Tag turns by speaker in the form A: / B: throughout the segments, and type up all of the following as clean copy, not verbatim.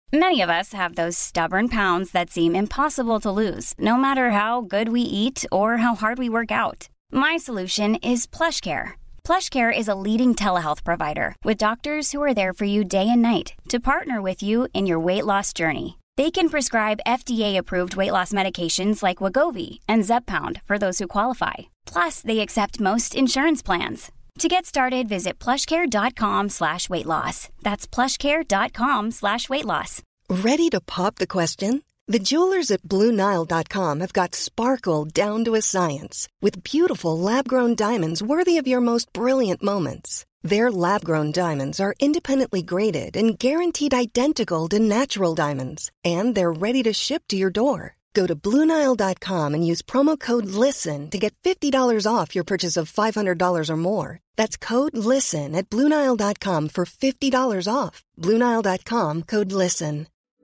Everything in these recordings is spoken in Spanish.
A: Many of us have those stubborn pounds that seem impossible to lose, no matter how good we eat or how hard we work out. My solution is PlushCare. PlushCare is a leading telehealth provider with doctors who are there for you day and night to partner with you in your weight loss journey. They can prescribe FDA-approved weight loss medications like Wegovy and Zepbound for those who qualify. Plus, they accept most insurance plans. To get started, visit plushcare.com/weightloss. That's plushcare.com/weightloss.
B: Ready to pop the question? The jewelers at BlueNile.com have got sparkle down to a science with beautiful lab-grown diamonds worthy of your most brilliant moments. Their lab-grown diamonds are independently graded and guaranteed identical to natural diamonds. And they're ready to ship to your door. Go to BlueNile.com and use promo code LISTEN to get $50 off your purchase of $500 or more. That's code LISTEN at BlueNile.com for $50 off. BlueNile.com, code LISTEN.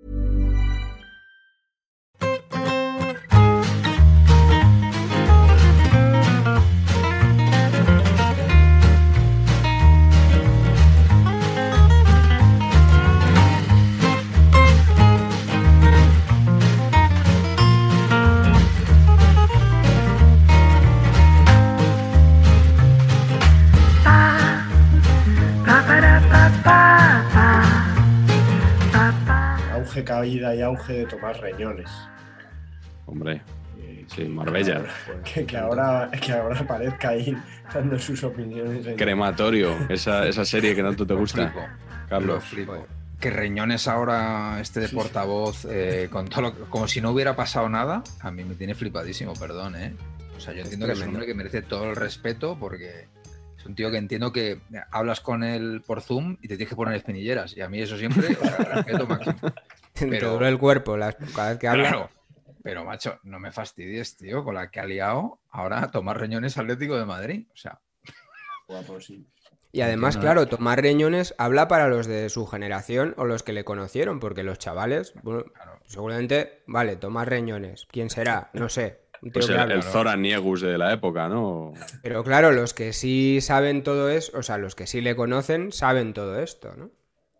C: Caída y auge de Tomás Reñones.
D: Hombre, sí, Marbella.
C: Que ahora aparezca ahí dando sus opiniones.
D: Crematorio, esa serie que tanto te gusta. Carlos.
E: Flipo. Que Reñones ahora esté de portavoz con todo como si no hubiera pasado nada, a mí me tiene flipadísimo, perdón, ¿eh? O sea, yo entiendo que es un hombre que merece todo el respeto porque es un tío que entiendo que hablas con él por Zoom y te tienes que poner espinilleras y a mí eso siempre, o sea, respeto máximo.
F: Te dura el cuerpo cada vez que habla.
E: Claro, pero macho, no me fastidies, tío, con la que ha liado ahora Tomás Reñones Atlético de Madrid. O sea,
C: guapo, sí.
F: Y además, claro, Tomás Reñones habla para los de su generación o los que le conocieron, porque los chavales, bueno, claro, seguramente, vale, Tomás Reñones, ¿quién será? No sé.
D: Pues el Zoran Niegus de la época, ¿no?
F: Pero claro, los que sí saben todo eso, o sea, los que sí le conocen, saben todo esto, ¿no?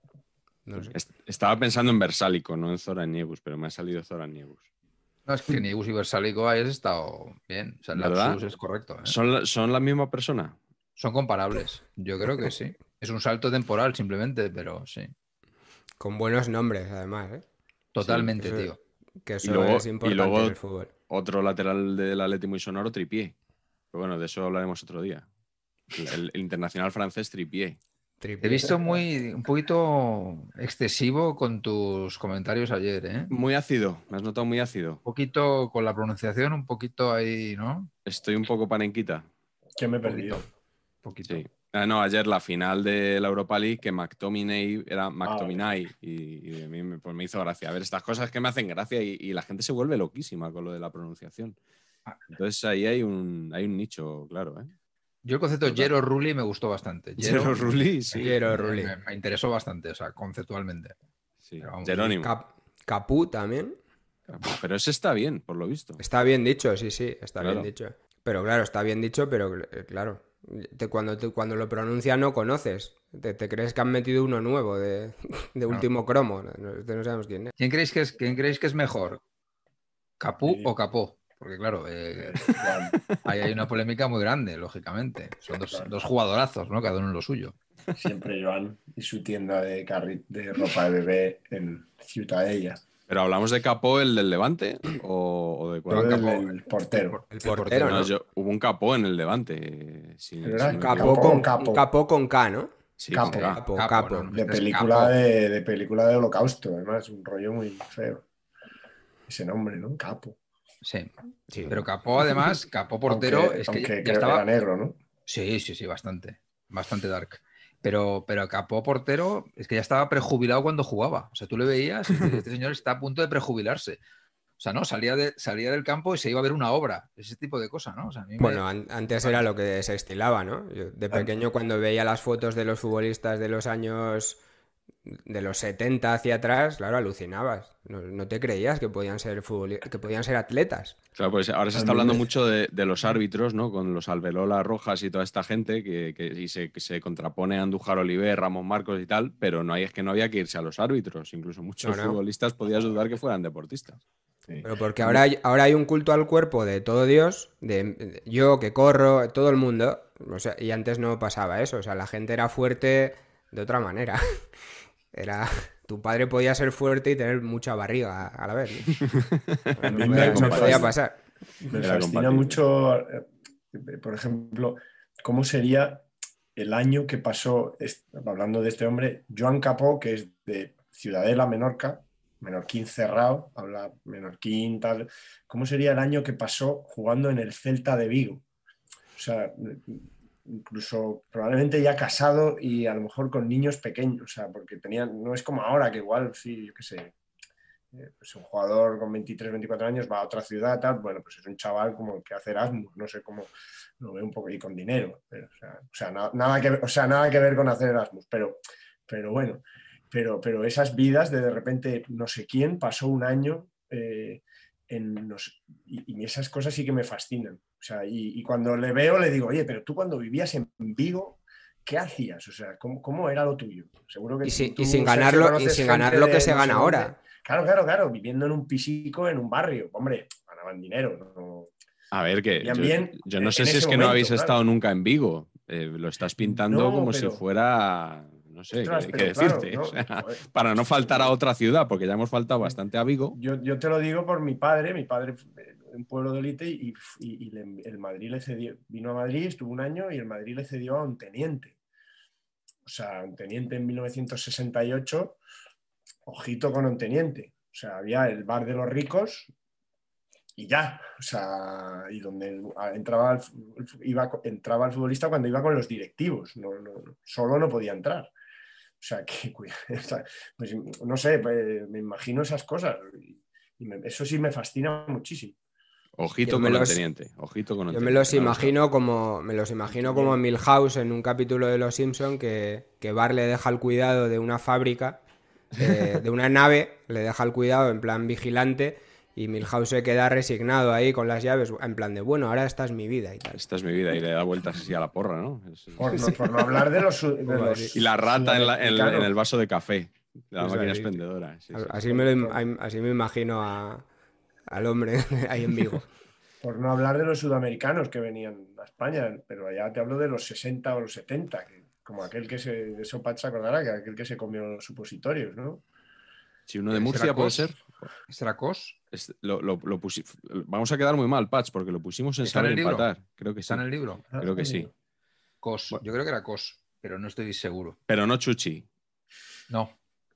F: No sé.
D: Estaba pensando en Versálico, no en Zoran Niegus, pero me ha salido Zoran Niegus.
E: No, es que Niegus y Versálico hayas estado bien. O sea, el lapsus es correcto, ¿eh?
D: ¿Son la misma persona?
E: Son comparables. Yo creo que sí. Es un salto temporal simplemente, pero sí.
F: Con buenos nombres, además, ¿eh?
E: Totalmente,
F: sí,
E: tío.
F: Que eso es importante en el fútbol.
D: Otro lateral del Atleti muy sonoro, Trippier. Pero bueno, de eso hablaremos otro día. El internacional francés Trippier.
E: Te he visto un poquito excesivo con tus comentarios ayer, ¿eh?
D: Muy ácido, me has notado muy ácido.
E: Un poquito con la pronunciación, un poquito ahí, ¿no?
D: Estoy un poco panenquita.
C: Que me he perdido.
E: Poquito.
D: Sí. No, ayer la final de la Europa League, que McTominay era McTominay, y a mí pues me hizo gracia. A ver, estas cosas que me hacen gracia y la gente se vuelve loquísima con lo de la pronunciación. Entonces ahí hay un nicho, claro, ¿eh?
E: Yo el concepto Jero Rulli me gustó bastante.
D: Jero Rulli, sí.
F: Jero Rulli.
E: Me interesó bastante, o sea, conceptualmente.
D: Sí. Jerónimo.
F: Capú también.
D: Pero ese está bien, por lo visto.
F: Está bien dicho, sí, está
D: claro.
F: bien dicho. Pero claro, está bien dicho, pero claro, cuando lo pronuncia no conoces. Te crees que han metido uno nuevo de último cromo. No sabemos quién es.
E: ¿Quién creéis que es mejor? ¿Capú o Capó? Porque claro, ahí hay una polémica muy grande, lógicamente. Son dos jugadorazos, ¿no? Cada uno en lo suyo.
C: Siempre Joan y su tienda de ropa de bebé en Ciutadella.
D: ¿Pero hablamos de Capó, el del Levante? ¿O de cuál?
C: El portero.
F: El portero, ¿no?
D: Hubo un Capó en el Levante.
F: Capó con K, ¿no?
D: Sí,
F: Capo.
C: De película de Holocausto, además. Un rollo muy feo. Ese nombre, ¿no? Capo.
E: Sí, pero Capó, además, Capó portero, es que ya estaba...
C: era negro, ¿no?
E: Sí, bastante dark. Pero Capó portero es que ya estaba prejubilado cuando jugaba. O sea, tú le veías y este señor está a punto de prejubilarse. O sea, no, salía del campo y se iba a ver una obra. Ese tipo de cosas, ¿no? O sea,
F: antes era lo que se estilaba, ¿no? Yo de pequeño, cuando veía las fotos de los futbolistas de los años de los 70 hacia atrás, claro, alucinabas. No te creías que podían ser que podían ser atletas.
D: Claro, pues ahora se está hablando mucho de los árbitros, ¿no? Con los Alberola Rojas y toda esta gente que se contrapone a Andújar Oliver, Ramón Marcos y tal, pero es que no había que irse a los árbitros. Incluso muchos futbolistas podías dudar que fueran deportistas.
F: Sí. Pero porque ahora hay un culto al cuerpo de todo Dios, de yo que corro, todo el mundo, o sea, y antes no pasaba eso, o sea, la gente era fuerte de otra manera. Tu padre podía ser fuerte y tener mucha barriga a la vez, ¿no? Eso podía pasar.
C: Me fascina mucho, por ejemplo, cómo sería el año que pasó, hablando de este hombre, Joan Capó, que es de Ciudadela, Menorca, menorquín cerrado, habla menorquín, tal. ¿Cómo sería el año que pasó jugando en el Celta de Vigo? O sea, incluso probablemente ya casado y a lo mejor con niños pequeños, o sea, porque no es como ahora, que igual, sí, yo qué sé, pues un jugador con 23, 24 años va a otra ciudad, tal, bueno, pues es un chaval como que hace Erasmus, no sé cómo lo veo un poco, y con dinero, pero, nada que ver con hacer Erasmus, pero bueno. Pero esas vidas de repente no sé quién pasó un año y esas cosas sí que me fascinan. O sea, y cuando le veo le digo, oye, pero tú cuando vivías en Vigo, ¿qué hacías? O sea, ¿cómo era lo tuyo? Seguro que
F: sin ganar lo que se gana ahora.
C: Claro, viviendo en un pisico en un barrio. Hombre, ganaban dinero, ¿no?
D: A ver, que yo no sé si es que no habéis estado nunca en Vigo. Lo estás pintando como si fuera... No sé,
C: ostras,
D: qué decirte.
C: Claro,
D: o sea, para no faltar a otra ciudad, porque ya hemos faltado bastante a Vigo.
C: Yo te lo digo por mi padre un pueblo de élite y el Madrid le cedió, vino a Madrid, estuvo un año y el Madrid le cedió a un teniente. O sea, un teniente en 1968, ojito con un teniente. O sea, había el bar de los ricos y ya. O sea, y donde entraba el futbolista cuando iba con los directivos. Solo no podía entrar. O sea, pues, no sé, pues, me imagino esas cosas y eso sí me fascina muchísimo.
D: Ojito con el teniente.
F: Yo me los imagino como en Milhouse en un capítulo de Los Simpson que Bart le deja el cuidado de una fábrica, de una nave, le deja el cuidado en plan vigilante. Y Milhouse se queda resignado ahí con las llaves, en plan de, bueno, ahora esta es mi vida y tal.
D: Esta es mi vida, y le da vueltas así a la porra, ¿no?
C: Por no hablar de los
D: y la rata en el vaso de café, de la máquina expendedora. Sí,
F: así me imagino al hombre ahí en Vigo.
C: Por no hablar de los sudamericanos que venían a España, pero allá te hablo de los 60 o los 70, como aquel que eso Pat se acordará, que aquel que se comió los supositorios, ¿no?
D: Si uno de Murcia puede ser.
E: ¿Será Cos?
D: Vamos a quedar muy mal, Patch, porque lo pusimos en Saber Empatar. Creo que sí.
E: ¿Está en el libro?
D: Creo que sí.
E: Cos. Yo creo que era Cos, pero no estoy seguro.
D: Pero no Chuchi.
E: No.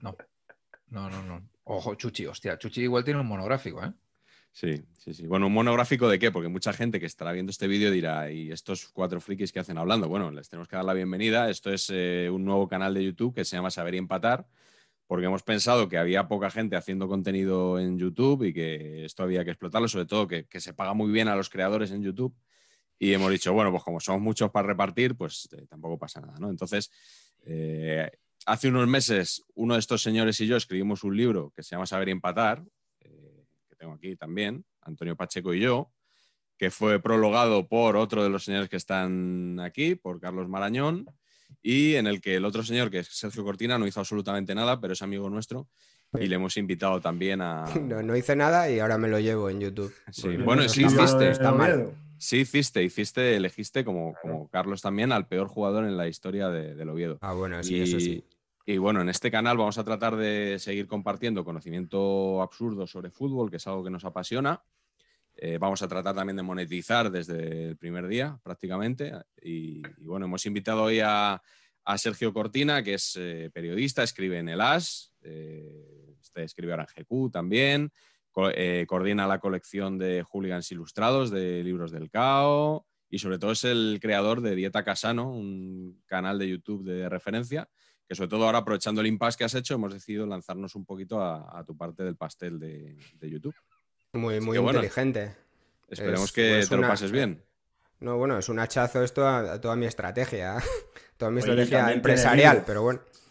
E: Ojo, Chuchi, hostia. Chuchi igual tiene un monográfico, ¿eh?
D: Sí. Bueno, ¿un monográfico de qué? Porque mucha gente que estará viendo este vídeo dirá, ¿y estos 4 frikis que hacen hablando? Bueno, les tenemos que dar la bienvenida. Esto es un nuevo canal de YouTube que se llama Saber y Empatar, porque hemos pensado que había poca gente haciendo contenido en YouTube y que esto había que explotarlo, sobre todo que se paga muy bien a los creadores en YouTube. Y hemos dicho, bueno, pues como somos muchos para repartir, pues tampoco pasa nada, ¿no? Entonces, hace unos meses, uno de estos señores y yo escribimos un libro que se llama Saber y Empatar, que tengo aquí también, Antonio Pacheco y yo, que fue prologado por otro de los señores que están aquí, por Carlos Marañón, y en el que el otro señor, que es Sergio Cortina, no hizo absolutamente nada, pero es amigo nuestro, y le hemos invitado también a...
F: No hice nada y ahora me lo llevo en YouTube.
D: Sí, bueno, sí hiciste. Está mal. Sí hiciste, elegiste como Carlos también al peor jugador en la historia del Oviedo.
F: Ah, bueno, sí, eso sí.
D: Y bueno, en este canal vamos a tratar de seguir compartiendo conocimiento absurdo sobre fútbol, que es algo que nos apasiona. Vamos a tratar también de monetizar desde el primer día, prácticamente. Y bueno, hemos invitado hoy a Sergio Cortina, que es periodista, escribe en el AS, escribe ahora en GQ también, coordina la colección de Hooligans Ilustrados, de libros del CAO, y sobre todo es el creador de Dieta Casano, un canal de YouTube de referencia, que sobre todo ahora, aprovechando el impasse que has hecho, hemos decidido lanzarnos un poquito a tu parte del pastel de YouTube.
F: Muy inteligente.
D: Bueno, esperemos que te lo pases bien.
F: No, bueno, es un hachazo esto a toda mi estrategia. Toda mi estrategia empresarial, pero bueno.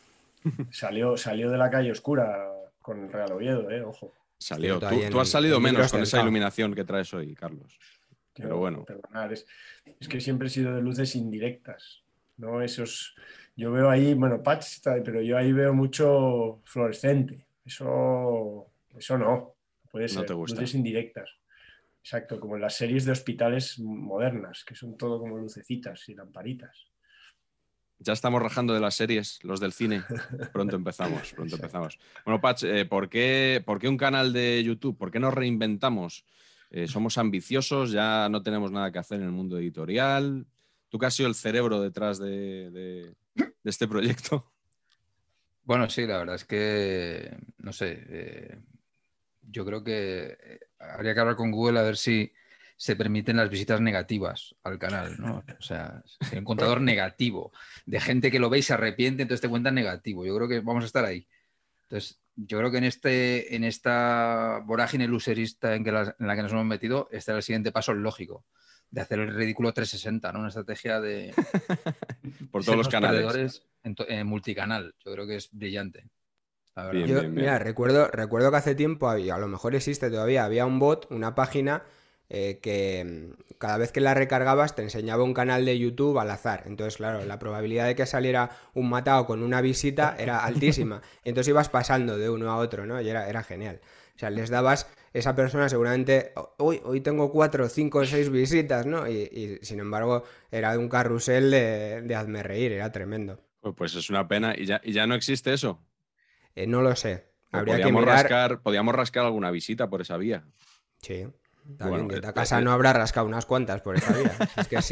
C: Salió de la calle oscura con el Real Oviedo, ojo.
D: Salió. Tú has salido menos con esa iluminación que traes hoy, Carlos. Pero bueno.
C: Perdonad, es que siempre he sido de luces indirectas, ¿no? Esos... Yo veo ahí, bueno, patch, pero yo ahí veo mucho fluorescente. Eso no. Puede ser.
D: No te gusta.
C: Luces indirectas. Exacto, como en las series de hospitales modernas, que son todo como lucecitas y lamparitas.
D: Ya estamos rajando de las series, los del cine. Pronto empezamos. Bueno, Patch, ¿por qué un canal de YouTube? ¿Por qué nos reinventamos? Somos ambiciosos, ya no tenemos nada que hacer en el mundo editorial. ¿Tú que has sido el cerebro detrás de este proyecto?
E: Bueno, sí, la verdad es que, no sé, yo creo que habría que hablar con Google a ver si se permiten las visitas negativas al canal, ¿no? O sea, si hay un contador negativo de gente que lo ve y se arrepiente, entonces te cuentan negativo. Yo creo que vamos a estar ahí. Entonces, yo creo que en esta vorágine lucerista en la que nos hemos metido, este era el siguiente paso lógico, de hacer el ridículo 360, ¿no? Una estrategia de
D: por todos los canales.
E: Perdedores en multicanal. Yo creo que es brillante.
F: Bien. Mira, recuerdo que hace tiempo, a lo mejor existe todavía, había un bot, una página que cada vez que la recargabas te enseñaba un canal de YouTube al azar. Entonces, claro, la probabilidad de que saliera un matado con una visita era altísima. Entonces ibas pasando de uno a otro, ¿no? Y era genial. O sea, les dabas, esa persona seguramente, hoy tengo 4, 5, 6 visitas, ¿no? Y sin embargo, era un carrusel de hazme reír, era tremendo.
D: Pues es una pena. ¿Y ya no existe eso?
F: No lo sé. Habría que mirar.
D: Podíamos rascar alguna visita por esa vía.
F: Sí. Bueno, de casa no habrá rascado unas cuantas por esa vía. Es que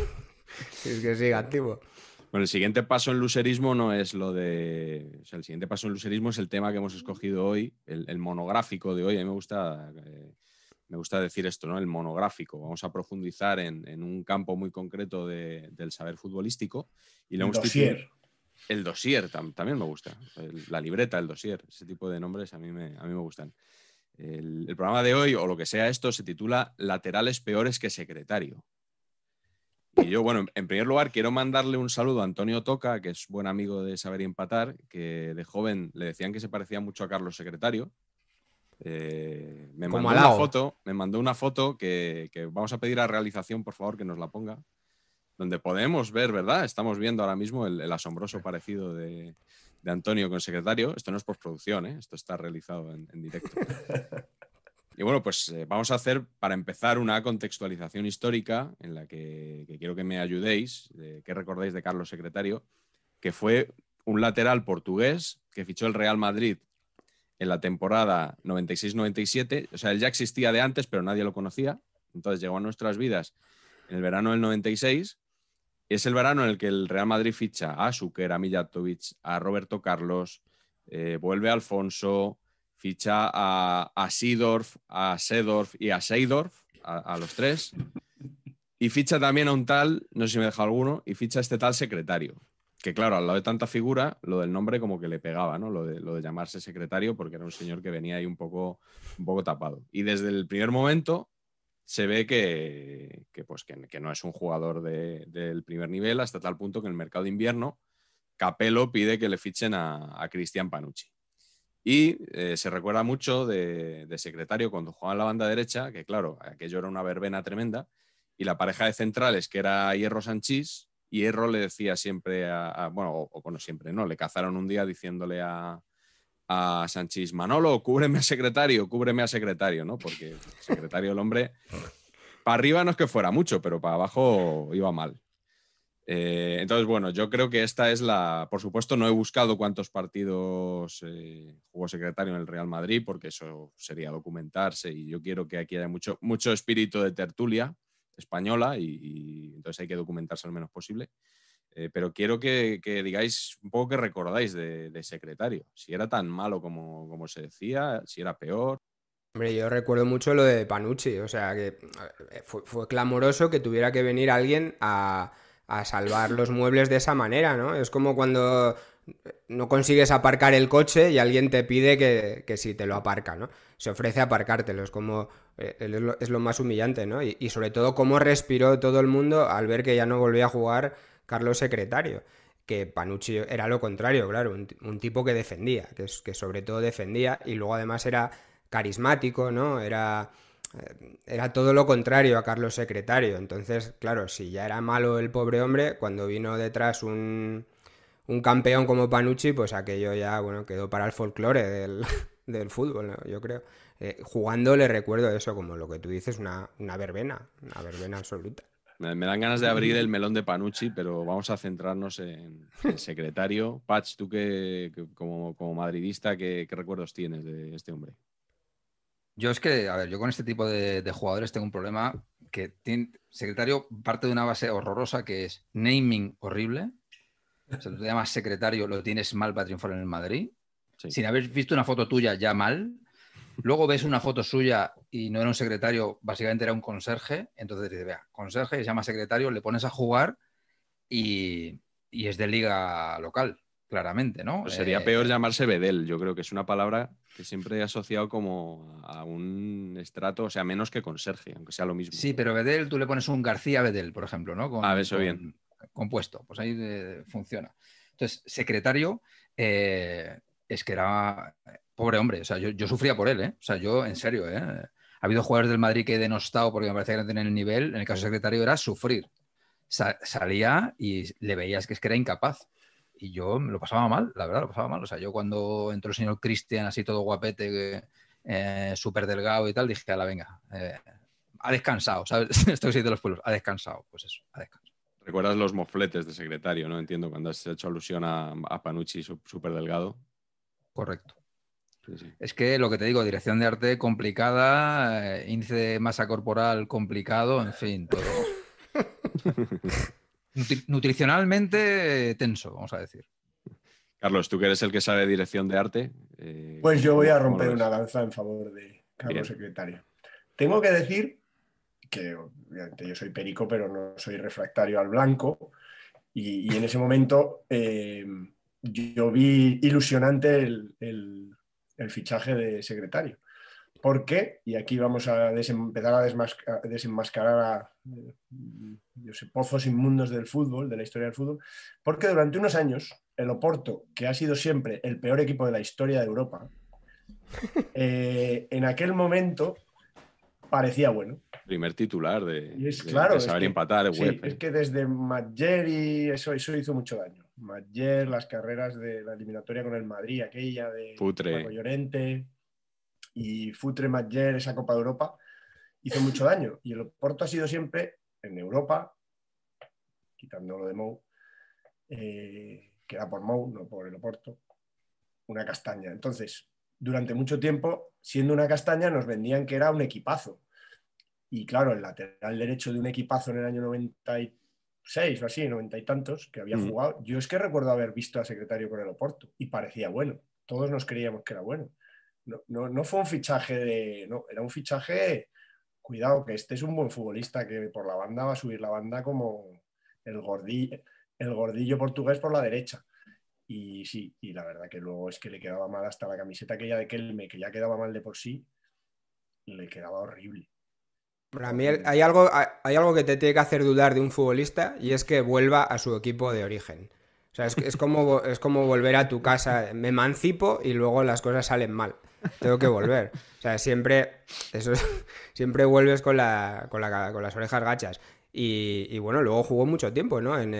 F: sigue activo.
D: Bueno, el siguiente paso en lucerismo no es lo de... O sea, el siguiente paso en lucerismo es el tema que hemos escogido hoy, el monográfico de hoy. A mí me gusta decir esto, ¿no? El monográfico. Vamos a profundizar en un campo muy concreto del saber futbolístico. Y
C: el dossier.
D: El dossier también me gusta. La libreta, el dossier. Ese tipo de nombres a mí me gustan. El programa de hoy, o lo que sea esto, se titula Laterales peores que secretario. Y yo, bueno, en primer lugar, quiero mandarle un saludo a Antonio Toca, que es buen amigo de Saber y Empatar, que de joven le decían que se parecía mucho a Carlos Secretario. Me mandó una foto que vamos a pedir a realización, por favor, que nos la ponga, donde podemos ver, ¿verdad? Estamos viendo ahora mismo el asombroso parecido de Antonio con Secretario. Esto no es postproducción, esto está realizado en directo. Y bueno, pues vamos a hacer, para empezar, una contextualización histórica en la que quiero que me ayudéis, que recordáis de Carlos Secretario, que fue un lateral portugués que fichó el Real Madrid en la temporada 96-97. O sea, él ya existía de antes, pero nadie lo conocía. Entonces llegó a nuestras vidas en el verano del 96. Es el verano en el que el Real Madrid ficha a Šuker, a Mijatovic, a Roberto Carlos, vuelve a Alfonso, ficha a Seedorf, a Seedorf y a Seedorf, a los tres. Y ficha también a un tal, no sé si me he dejado alguno, y ficha a este tal Secretario. Que claro, al lado de tanta figura, lo del nombre como que le pegaba, ¿no? Lo de llamarse Secretario, porque era un señor que venía ahí un poco tapado. Y desde el primer momento se ve que no es un jugador del primer nivel, hasta tal punto que en el mercado de invierno Capello pide que le fichen a Cristian Panucci. Y se recuerda mucho de Secretario cuando jugaba en la banda derecha, que claro, aquello era una verbena tremenda, y la pareja de centrales, que era Hierro Sanchís, y Hierro le decía siempre bueno, siempre, ¿no? Le cazaron un día diciéndole a Sanchís: Manolo, cúbreme a Secretario, ¿no? Porque Secretario, el hombre, para arriba no es que fuera mucho, pero para abajo iba mal. Entonces, bueno, yo creo que esta es por supuesto, no he buscado cuántos partidos jugó Secretario en el Real Madrid, porque eso sería documentarse, y yo quiero que aquí haya mucho espíritu de tertulia española, y entonces hay que documentarse al menos posible. Pero quiero que digáis un poco, que recordáis de Secretario, si era tan malo como se decía, si era peor.
F: Hombre, yo recuerdo mucho lo de Panucci, o sea, que fue clamoroso que tuviera que venir alguien a salvar los muebles de esa manera, ¿no? Es como cuando no consigues aparcar el coche y alguien te pide que si te lo aparca, ¿no? Se ofrece a aparcártelo, es como... es lo más humillante, ¿no? Y sobre todo cómo respiró todo el mundo al ver que ya no volvía a jugar Carlos Secretario. que Panucci era lo contrario, claro, un tipo que defendía, que sobre todo defendía, y luego además era carismático, ¿no? Era todo lo contrario a Carlos Secretario. Entonces, claro, si ya era malo el pobre hombre, cuando vino detrás un campeón como Panucci, pues aquello ya, bueno, quedó para el folclore del fútbol, ¿no? Yo creo. Jugando le recuerdo eso, como lo que tú dices, una verbena absoluta.
D: Me dan ganas de abrir el melón de Panucci, pero vamos a centrarnos en el Secretario. Patch, tú como madridista, ¿qué recuerdos tienes de este hombre?
E: Yo es que, a ver, yo con este tipo de jugadores tengo un problema que Secretario parte de una base horrorosa que es naming horrible. O sea, tú te llamas Secretario, lo tienes mal para triunfar en el Madrid. Sí. Sin haber visto una foto tuya ya mal. Luego ves una foto suya y no era un secretario, básicamente era un conserje. Entonces dices, vea, conserje, se llama secretario, le pones a jugar y es de liga local, claramente, ¿no?
D: Pues sería peor llamarse Bedel. Yo creo que es una palabra que siempre he asociado como a un estrato, o sea, menos que conserje, aunque sea lo mismo.
E: Sí, pero Bedel, tú le pones un García Bedel, por ejemplo, ¿no?
D: Eso bien.
E: Compuesto, pues ahí funciona. Entonces, secretario es que era pobre hombre, o sea, yo sufría por él, ¿eh? O sea, yo, en serio, ¿eh? Ha habido jugadores del Madrid que he denostado porque me parecía que no tenían el nivel. En el caso del secretario era sufrir. Salía y le veías que era incapaz. Y yo lo pasaba mal, la verdad, lo pasaba mal. O sea, yo cuando entró el señor Cristian, así todo guapete, súper delgado y tal, dije, ala, venga, ha descansado, ¿sabes? Esto que se dice de los pueblos, ha descansado, pues eso, ha descansado.
D: ¿Recuerdas los mofletes de secretario, no? Entiendo, cuando has hecho alusión a Panucci súper delgado.
E: Correcto.
D: Sí.
E: Es que lo que te digo, dirección de arte complicada, índice de masa corporal complicado, en fin, todo. Nutricionalmente tenso, vamos a decir.
D: Carlos, tú que eres el que sabe dirección de arte.
C: Pues yo voy a romper una lanza en favor de Carlos Secretario. Tengo que decir que obviamente yo soy perico, pero no soy refractario al blanco, y en ese momento yo vi ilusionante el fichaje de Secretario. ¿Por qué? Y aquí vamos a empezar a desenmascarar pozos inmundos del fútbol, de la historia del fútbol, porque durante unos años el Oporto, que ha sido siempre el peor equipo de la historia de Europa, en aquel momento parecía bueno.
D: Primer titular de saber
C: que,
D: empatar.
C: Sí, es que desde Matller y eso hizo mucho daño. Matller, las carreras de la eliminatoria con el Madrid, aquella de Paco Llorente y Futre, Matller, esa Copa de Europa, hizo mucho daño. Y el Oporto ha sido siempre en Europa, quitando lo de Mou, que era por Mou, no por el Oporto, una castaña. Entonces, durante mucho tiempo, siendo una castaña, nos vendían que era un equipazo. Y claro, el lateral derecho de un equipazo en el año 96 o así, 90 y tantos, que había jugado, yo es que recuerdo haber visto a Secretario con el Oporto y parecía bueno. Todos nos creíamos que era bueno. No fue un fichaje no, era un fichaje, cuidado, que este es un buen futbolista que por la banda va a subir la banda como el gordillo portugués por la derecha. Y sí, y la verdad que luego es que le quedaba mal hasta la camiseta aquella de Kelme, que ya quedaba mal de por sí, le quedaba horrible.
F: Para mí hay algo que te tiene que hacer dudar de un futbolista, y es que vuelva a su equipo de origen. O sea, es como volver a tu casa. Me emancipo y luego las cosas salen mal. Tengo que volver. O sea, siempre vuelves con las orejas gachas. Y bueno, luego jugó mucho tiempo, ¿no? En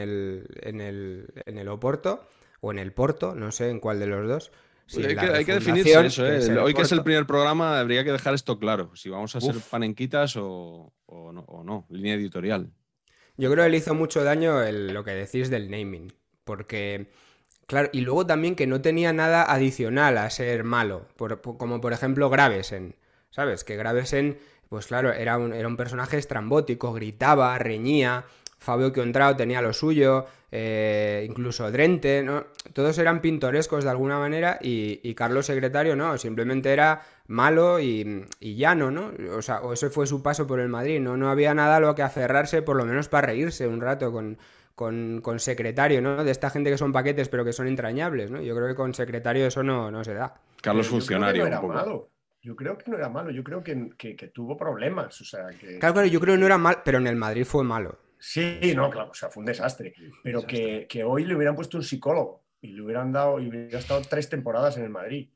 F: el Oporto o en el Porto, no sé en cuál de los dos.
D: Sí, hay que definirse eso, ¿eh? Hoy que es el primer programa habría que dejar esto claro. Si vamos a ser panenquitas o no. Línea editorial.
F: Yo creo que le hizo mucho daño lo que decís del naming. Porque, claro, y luego también que no tenía nada adicional a ser malo. Como por ejemplo Gravesen. ¿Sabes? Que Gravesen, pues claro, era un personaje estrambótico, gritaba, reñía. Fabio Contrao tenía lo suyo, incluso Drente, ¿no? Todos eran pintorescos de alguna manera, y Carlos Secretario no, simplemente era malo y llano, ¿no? O sea, ese fue su paso por el Madrid, no había nada a lo que aferrarse, por lo menos para reírse un rato con Secretario, ¿no? De esta gente que son paquetes pero que son entrañables, ¿no? Yo creo que con Secretario eso no se da.
D: Carlos funcionario.
C: Yo creo que no era malo, yo creo que tuvo problemas, o sea que...
F: Claro, yo creo que no era mal, pero en el Madrid fue malo.
C: Sí, no, claro, o sea, fue un desastre. Pero
E: Desastre.
C: que hoy le hubieran puesto un psicólogo y le hubieran dado, y hubiera estado 3 temporadas en el Madrid.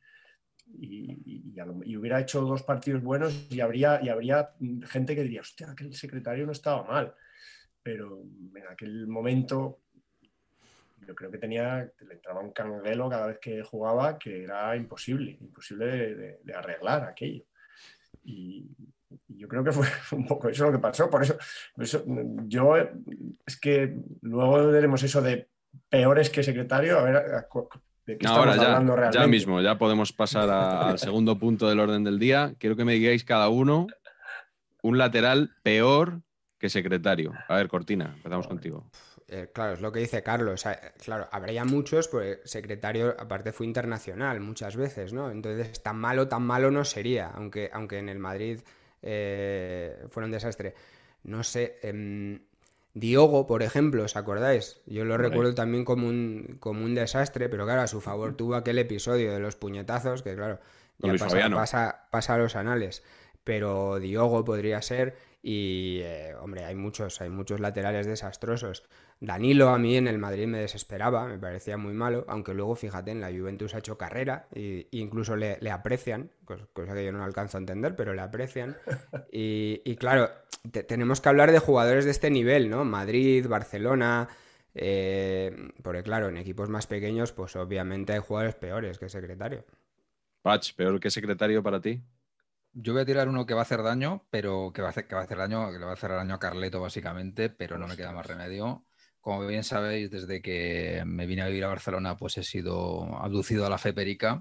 C: Y hubiera hecho 2 partidos buenos y habría gente que diría, hostia, aquel secretario no estaba mal. Pero en aquel momento yo creo que le entraba un canguelo cada vez que jugaba que era imposible de arreglar aquello. Y yo creo que fue un poco eso lo que pasó. Por eso yo, es que luego veremos eso de peores que secretario, a ver de qué
D: Ahora
C: estamos
D: ya,
C: hablando
D: ya
C: realmente.
D: mismo, ya podemos pasar al segundo punto del orden del día. Quiero que me digáis cada uno un lateral peor que secretario. A ver, Cortina, empezamos contigo.
F: Claro, es lo que dice Carlos. Claro, habría muchos, pues secretario, aparte fue internacional muchas veces, ¿no? Entonces, tan malo no sería, aunque en el Madrid fuera un desastre. No sé, Diogo, por ejemplo, ¿os acordáis? Yo lo recuerdo también como un desastre, pero claro, a su favor tuvo aquel episodio de los puñetazos, que claro,
D: Con
F: ya
D: Luis Fabiano.
F: pasa a los anales. Pero Diogo podría ser, y hombre, hay muchos laterales desastrosos. Danilo a mí en el Madrid me desesperaba, me parecía muy malo, aunque luego, fíjate, en la Juventus ha hecho carrera e incluso le aprecian, cosa que yo no alcanzo a entender, pero le aprecian. Y claro, tenemos que hablar de jugadores de este nivel, ¿no? Madrid, Barcelona, porque claro, en equipos más pequeños, pues obviamente hay jugadores peores que Secretario.
D: Patch, peor que secretario para ti.
E: Yo voy a tirar uno que va a hacer daño, pero que va a hacer daño, que le va a hacer daño a Carleto básicamente, pero no me queda más remedio. Como bien sabéis, desde que me vine a vivir a Barcelona, pues he sido abducido a la fe perica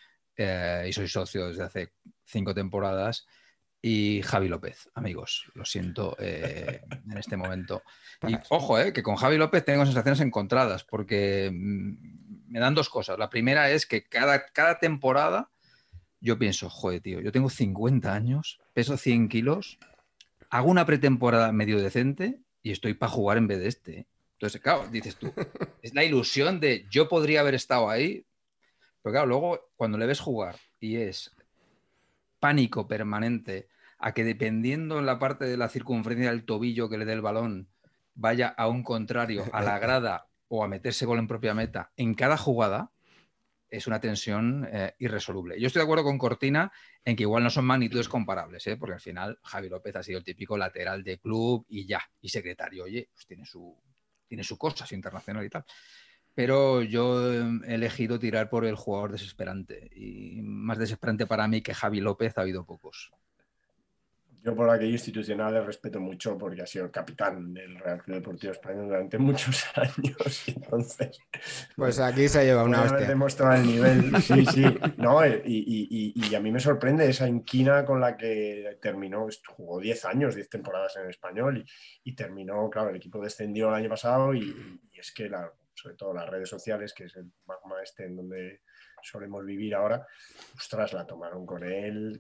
E: y soy socio desde hace 5 temporadas. Y Javi López, amigos, lo siento en este momento. Y ojo, que con Javi López tengo sensaciones encontradas, porque me dan 2 cosas. La primera es que cada temporada yo pienso, joder, tío, yo tengo 50 años, peso 100 kilos, hago una pretemporada medio decente y estoy para jugar en vez de este. Entonces, claro, dices tú, es la ilusión de yo podría haber estado ahí, pero claro, luego cuando le ves jugar y es pánico permanente a que dependiendo en la parte de la circunferencia del tobillo que le dé el balón, vaya a un contrario, a la grada o a meterse gol en propia meta en cada jugada, es una tensión irresoluble. Yo estoy de acuerdo con Cortina en que igual no son magnitudes comparables, porque al final Javi López ha sido el típico lateral de club y ya, y secretario, oye, pues tiene su cosa, su internacional y tal. Pero yo he elegido tirar por el jugador desesperante, y más desesperante para mí que Javi López ha habido pocos.
C: Yo por aquello institucional le respeto mucho porque ha sido el capitán del Real Club Deportivo Español durante muchos años. Entonces,
F: Pues aquí se lleva una
C: puede haber
F: hostia.
C: demostrado el nivel. Sí, sí. No, y a mí me sorprende esa inquina con la que terminó. Jugó 10 años, 10 temporadas en el Español y terminó, claro, el equipo descendió el año pasado y es que sobre todo las redes sociales, que es el magma en donde solemos vivir ahora, ostras, la tomaron con él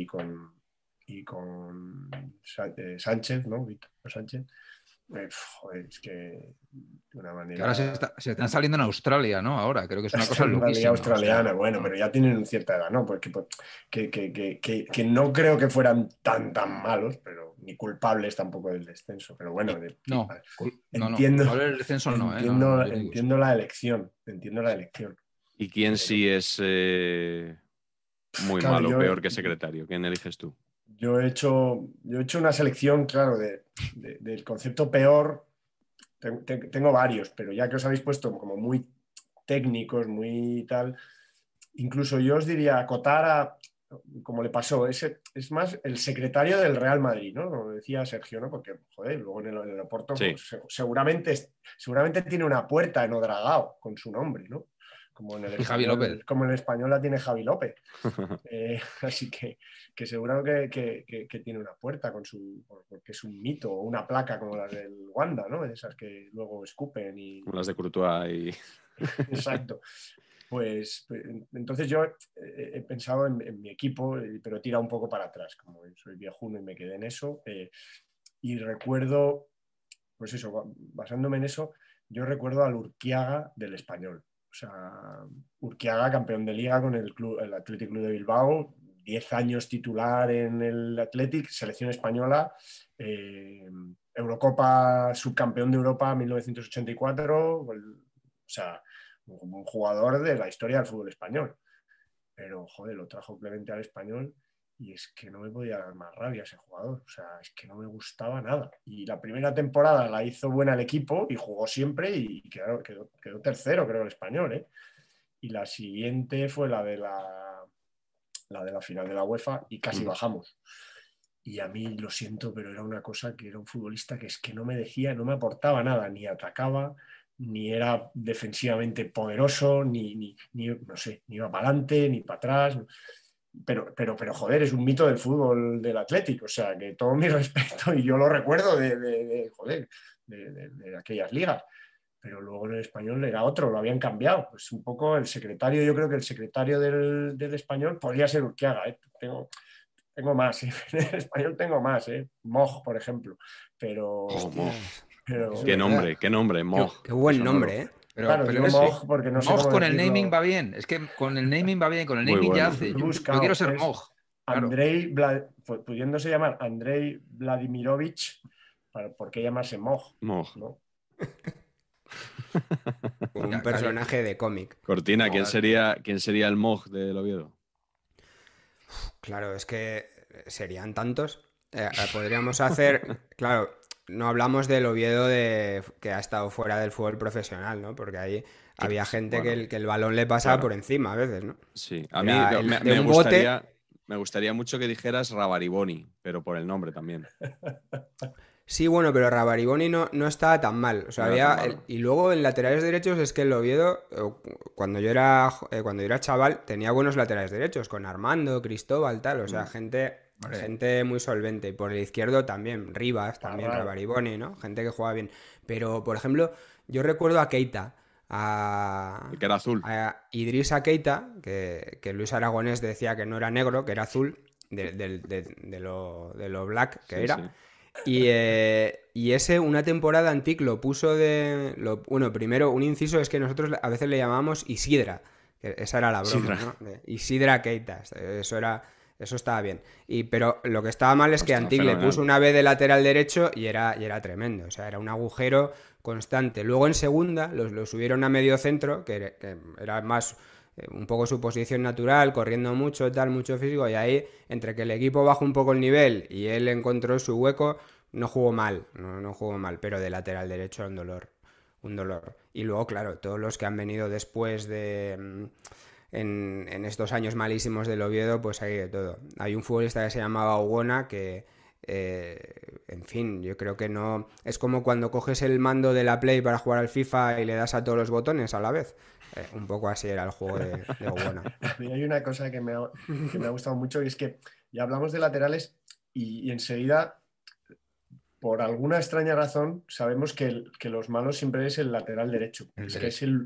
C: y con Sánchez, ¿no? Víctor Sánchez. Joder, es que de una manera...
E: Que ahora se están saliendo en Australia, ¿no? Ahora, creo que es una cosa
C: en la liga
E: loquísima.
C: australiana,
E: O sea,
C: bueno, pero ya tienen cierta edad, ¿no? Porque que no creo que fueran tan malos, pero ni culpables tampoco del descenso. Pero bueno,
E: no,
C: entiendo,
E: culpable del descenso no, no, yo no digo eso.
C: entiendo la elección, entiendo la elección.
D: ¿Y quién sí es muy
C: Claro,
D: malo, peor que secretario? ¿Quién eliges tú?
C: Yo he hecho una selección, claro, del concepto peor. Tengo varios, pero ya que os habéis puesto como muy técnicos, muy tal, incluso yo os diría acotar a, como le pasó, es más el secretario del Real Madrid, ¿no? Lo decía Sergio, ¿no? Porque, joder, luego en el aeropuerto
D: Sí.
C: pues, seguramente tiene una puerta en Odragao con su nombre, ¿no? Como en el español,
E: Javi López.
C: como en el español la tiene Javi López. Así que seguro que tiene una puerta porque es un mito, o una placa como las del Wanda, ¿no? Esas que luego escupen y...
D: Las de Courtois y...
C: Exacto. Pues entonces yo he pensado en mi equipo, pero he tirado un poco para atrás, como soy viejuno y me quedé en eso. Y recuerdo, pues eso, basándome en eso, yo recuerdo al Urquiaga del Español. O sea, Urquiaga, campeón de liga con el Athletic Club de Bilbao, 10 años titular en el Athletic, selección española, Eurocopa, subcampeón de Europa 1984, o sea, un jugador de la historia del fútbol español. Pero, joder, lo trajo Clemente al Español y es que no me podía dar más rabia ese jugador. O sea, es que no me gustaba nada. Y la primera temporada la hizo buena el equipo y jugó siempre y quedó tercero, creo, el Español, ¿eh? Y la siguiente fue la de la final de la UEFA y casi bajamos. Y a mí, lo siento, pero era una cosa que era un futbolista que es que no me decía, no me aportaba nada, ni atacaba, ni era defensivamente poderoso, ni no sé, ni iba para adelante, ni para atrás. Pero, joder, es un mito del fútbol del Atlético, o sea, que todo mi respeto, y yo lo recuerdo joder, de aquellas ligas. Pero luego en el Español era otro, lo habían cambiado. Pues un poco el secretario, yo creo que el secretario del Español podría ser Urquiaga, ¿eh? Tengo más, ¿eh? En el Español tengo más, ¿eh? Moj, por ejemplo. Pero...
D: Qué nombre, Moj.
F: Qué buen nombre, ¿eh?
C: Claro, digo Moj porque no sé
E: Moj
C: cómo
E: con
C: decirlo.
E: el naming va bien. Es que con el naming va bien, con el
D: Muy
E: naming
D: bueno.
E: ya hace. Yo quiero ser Moj. Claro.
C: Andrei, pudiéndose llamar Andrei Vladimirovich, ¿por qué llamarse Moj?
D: Moj.
C: ¿No?
F: Un personaje de cómic.
D: Cortina, ¿quién sería el Moj del Oviedo?
F: Claro, es que serían tantos. Podríamos hacer, claro, no hablamos del Oviedo que ha estado fuera del fútbol profesional, ¿no? Porque ahí había gente
D: bueno,
F: que el balón le pasaba por encima a veces, ¿no?
D: Sí, a mí me gustaría mucho que dijeras Rabariboni, pero por el nombre también.
F: Sí, bueno, pero Rabariboni no estaba tan mal. O sea,
D: No era tan malo.
F: y luego en laterales derechos es que el Oviedo, cuando yo era chaval, tenía buenos laterales derechos, con Armando, Cristóbal, tal. O sea, gente muy solvente. Y por el izquierdo también, Rivas, también Rabariboni, ¿no? Gente que juega bien. Pero, por ejemplo, yo recuerdo a Keita,
D: El que era azul.
F: a Idrissa Keita, que Luis Aragonés decía que no era negro, que era azul, de lo black que era. Sí. Y ese, una temporada Antic lo puso bueno, primero, un inciso es que nosotros a veces le llamábamos Isidra, que esa era la broma, ¿no? Isidra Keita, eso estaba bien. Pero lo que estaba mal es que Antic le puso una vez de lateral derecho y era tremendo, o sea, era un agujero constante. Luego en segunda lo subieron a medio centro, que era más... un poco su posición natural, corriendo mucho, mucho físico, y ahí, entre que el equipo bajó un poco el nivel y él encontró su hueco, no jugó mal, no jugó mal, pero de lateral derecho un dolor. Y luego, claro, todos los que han venido después en estos años malísimos del Oviedo, pues hay de todo. Hay un futbolista que se llamaba Ogona que... en fin, yo creo que no... Es como cuando coges el mando de la Play para jugar al FIFA y le das a todos los botones a la vez. Un poco así era el juego de Ogona.
C: Hay una cosa que me ha gustado mucho y es que ya hablamos de laterales y enseguida, por alguna extraña razón, sabemos que los malos siempre es el lateral derecho. Que es el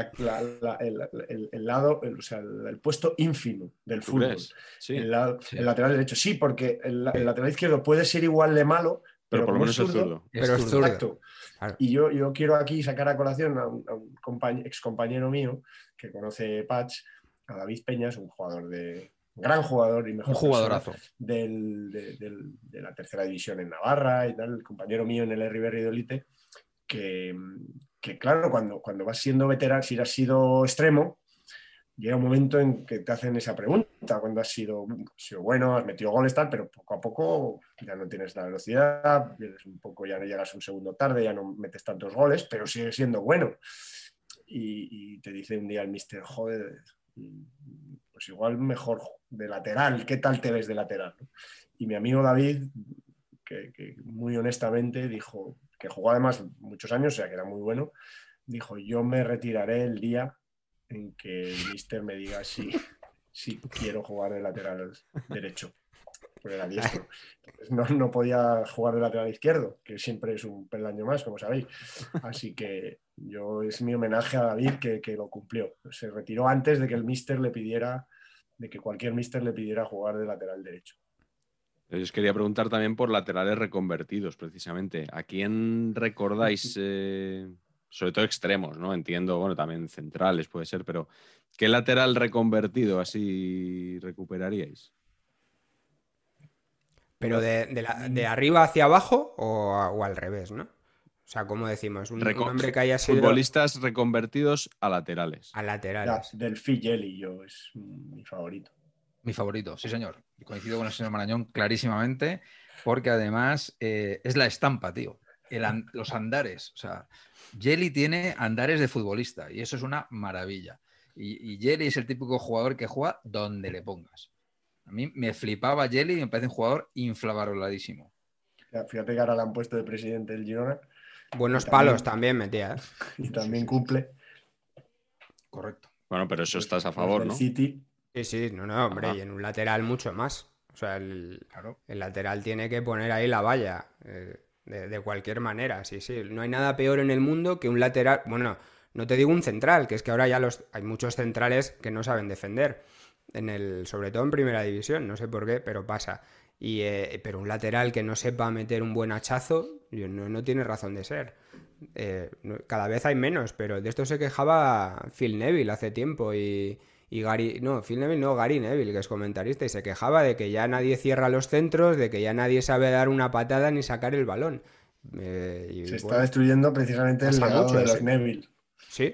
C: lado, o sea, el puesto ínfimo del fútbol.
D: Sí.
C: El lateral derecho. Sí, porque el lateral izquierdo puede ser igual de malo, pero
D: por lo menos es zurdo.
F: Pero es zurdo.
C: Exacto. Claro. Y yo quiero aquí sacar a colación a un ex compañero mío que conoce Patch, a David Peñas, un gran jugador y mejor
E: jugadorazo
C: de la tercera división en Navarra y tal, el compañero mío en el Herriberri de Elite, que claro, cuando vas siendo veterano, si has sido extremo, llega un momento en que te hacen esa pregunta, cuando has sido bueno, has metido goles, tal, pero poco a poco ya no tienes la velocidad, un poco, ya no llegas un segundo tarde, ya no metes tantos goles, pero sigues siendo bueno. Y te dice un día el mister, joder, pues igual mejor de lateral, ¿qué tal te ves de lateral? Y mi amigo David, que muy honestamente dijo, que jugó además muchos años, o sea que era muy bueno, dijo, yo me retiraré el día en que el míster me diga si quiero jugar de lateral derecho, porque era diestro. Entonces no podía jugar de lateral izquierdo, que siempre es un peldaño más, como sabéis. Así que es mi homenaje a David que lo cumplió. Se retiró antes de que el míster le pidiera, de que cualquier míster le pidiera jugar de lateral derecho.
D: Yo os quería preguntar también por laterales reconvertidos, precisamente. ¿A quién recordáis... sobre todo extremos, ¿no? Entiendo, bueno, también centrales puede ser, pero ¿qué lateral reconvertido así recuperaríais?
F: Pero de arriba hacia abajo o al revés, ¿no? O sea, ¿cómo decimos? Un hombre que haya sido...
D: Futbolistas reconvertidos a laterales.
F: A laterales.
C: Del Figeli, yo, es mi favorito.
E: Mi favorito, sí señor. Coincido con el señor Marañón clarísimamente, porque además es la estampa, tío. Los andares. O sea, Yeli tiene andares de futbolista y eso es una maravilla. Y Yeli es el típico jugador que juega donde le pongas. A mí me flipaba Yeli y me parece un jugador infravaloradísimo.
C: Fíjate que ahora le han puesto de presidente del Girona.
F: Buenos palos también metía, ¿eh?
C: Y también cumple.
E: Correcto.
D: Bueno, pero eso estás a favor, ¿no?
C: City.
F: Sí, no, hombre,
D: Ajá.
F: y en un lateral mucho más. O sea,
E: Claro.
F: el lateral tiene que poner ahí la valla, de cualquier manera, sí. No hay nada peor en el mundo que un lateral, bueno, no te digo un central, que es que ahora ya hay muchos centrales que no saben defender, sobre todo en primera división, no sé por qué, pero pasa. Pero un lateral que no sepa meter un buen hachazo, no tiene razón de ser. Cada vez hay menos, pero de esto se quejaba Phil Neville hace tiempo y Gary Neville, que es comentarista, y se quejaba de que ya nadie cierra los centros, de que ya nadie sabe dar una patada ni sacar el balón.
C: Se está destruyendo precisamente el legado de los Neville.
F: Sí.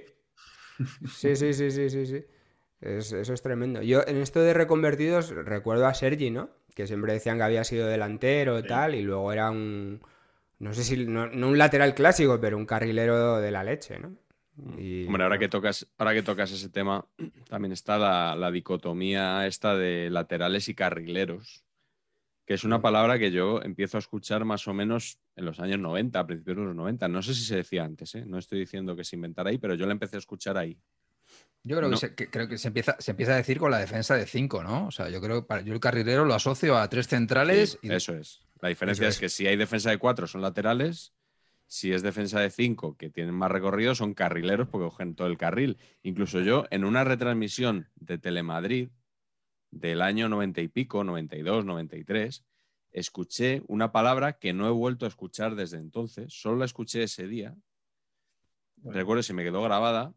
F: Eso es tremendo. Yo en esto de reconvertidos recuerdo a Sergi, ¿no? Que siempre decían que había sido delantero y tal, y luego era no sé si, no un lateral clásico, pero un carrilero de la leche, ¿no?
D: Hombre, ahora que tocas ese tema, también está la dicotomía esta de laterales y carrileros, que es una palabra que yo empiezo a escuchar más o menos en los años 90, a principios de los 90. No sé si se decía antes, ¿eh? No estoy diciendo que se inventara ahí, pero yo la empecé a escuchar ahí.
E: Yo creo, creo que se empieza a decir con la defensa de 5, ¿no? O sea, yo creo que yo el carrilero lo asocio a 3 centrales.
D: Sí, eso es. La diferencia es que si hay defensa de 4 son laterales, si es defensa de 5 que tienen más recorrido son carrileros porque cogen todo el carril. Incluso yo en una retransmisión de Telemadrid del año 90 y pico, 92, 93, escuché una palabra que no he vuelto a escuchar desde entonces, solo la escuché ese día. Recuerdo, se me quedó grabada.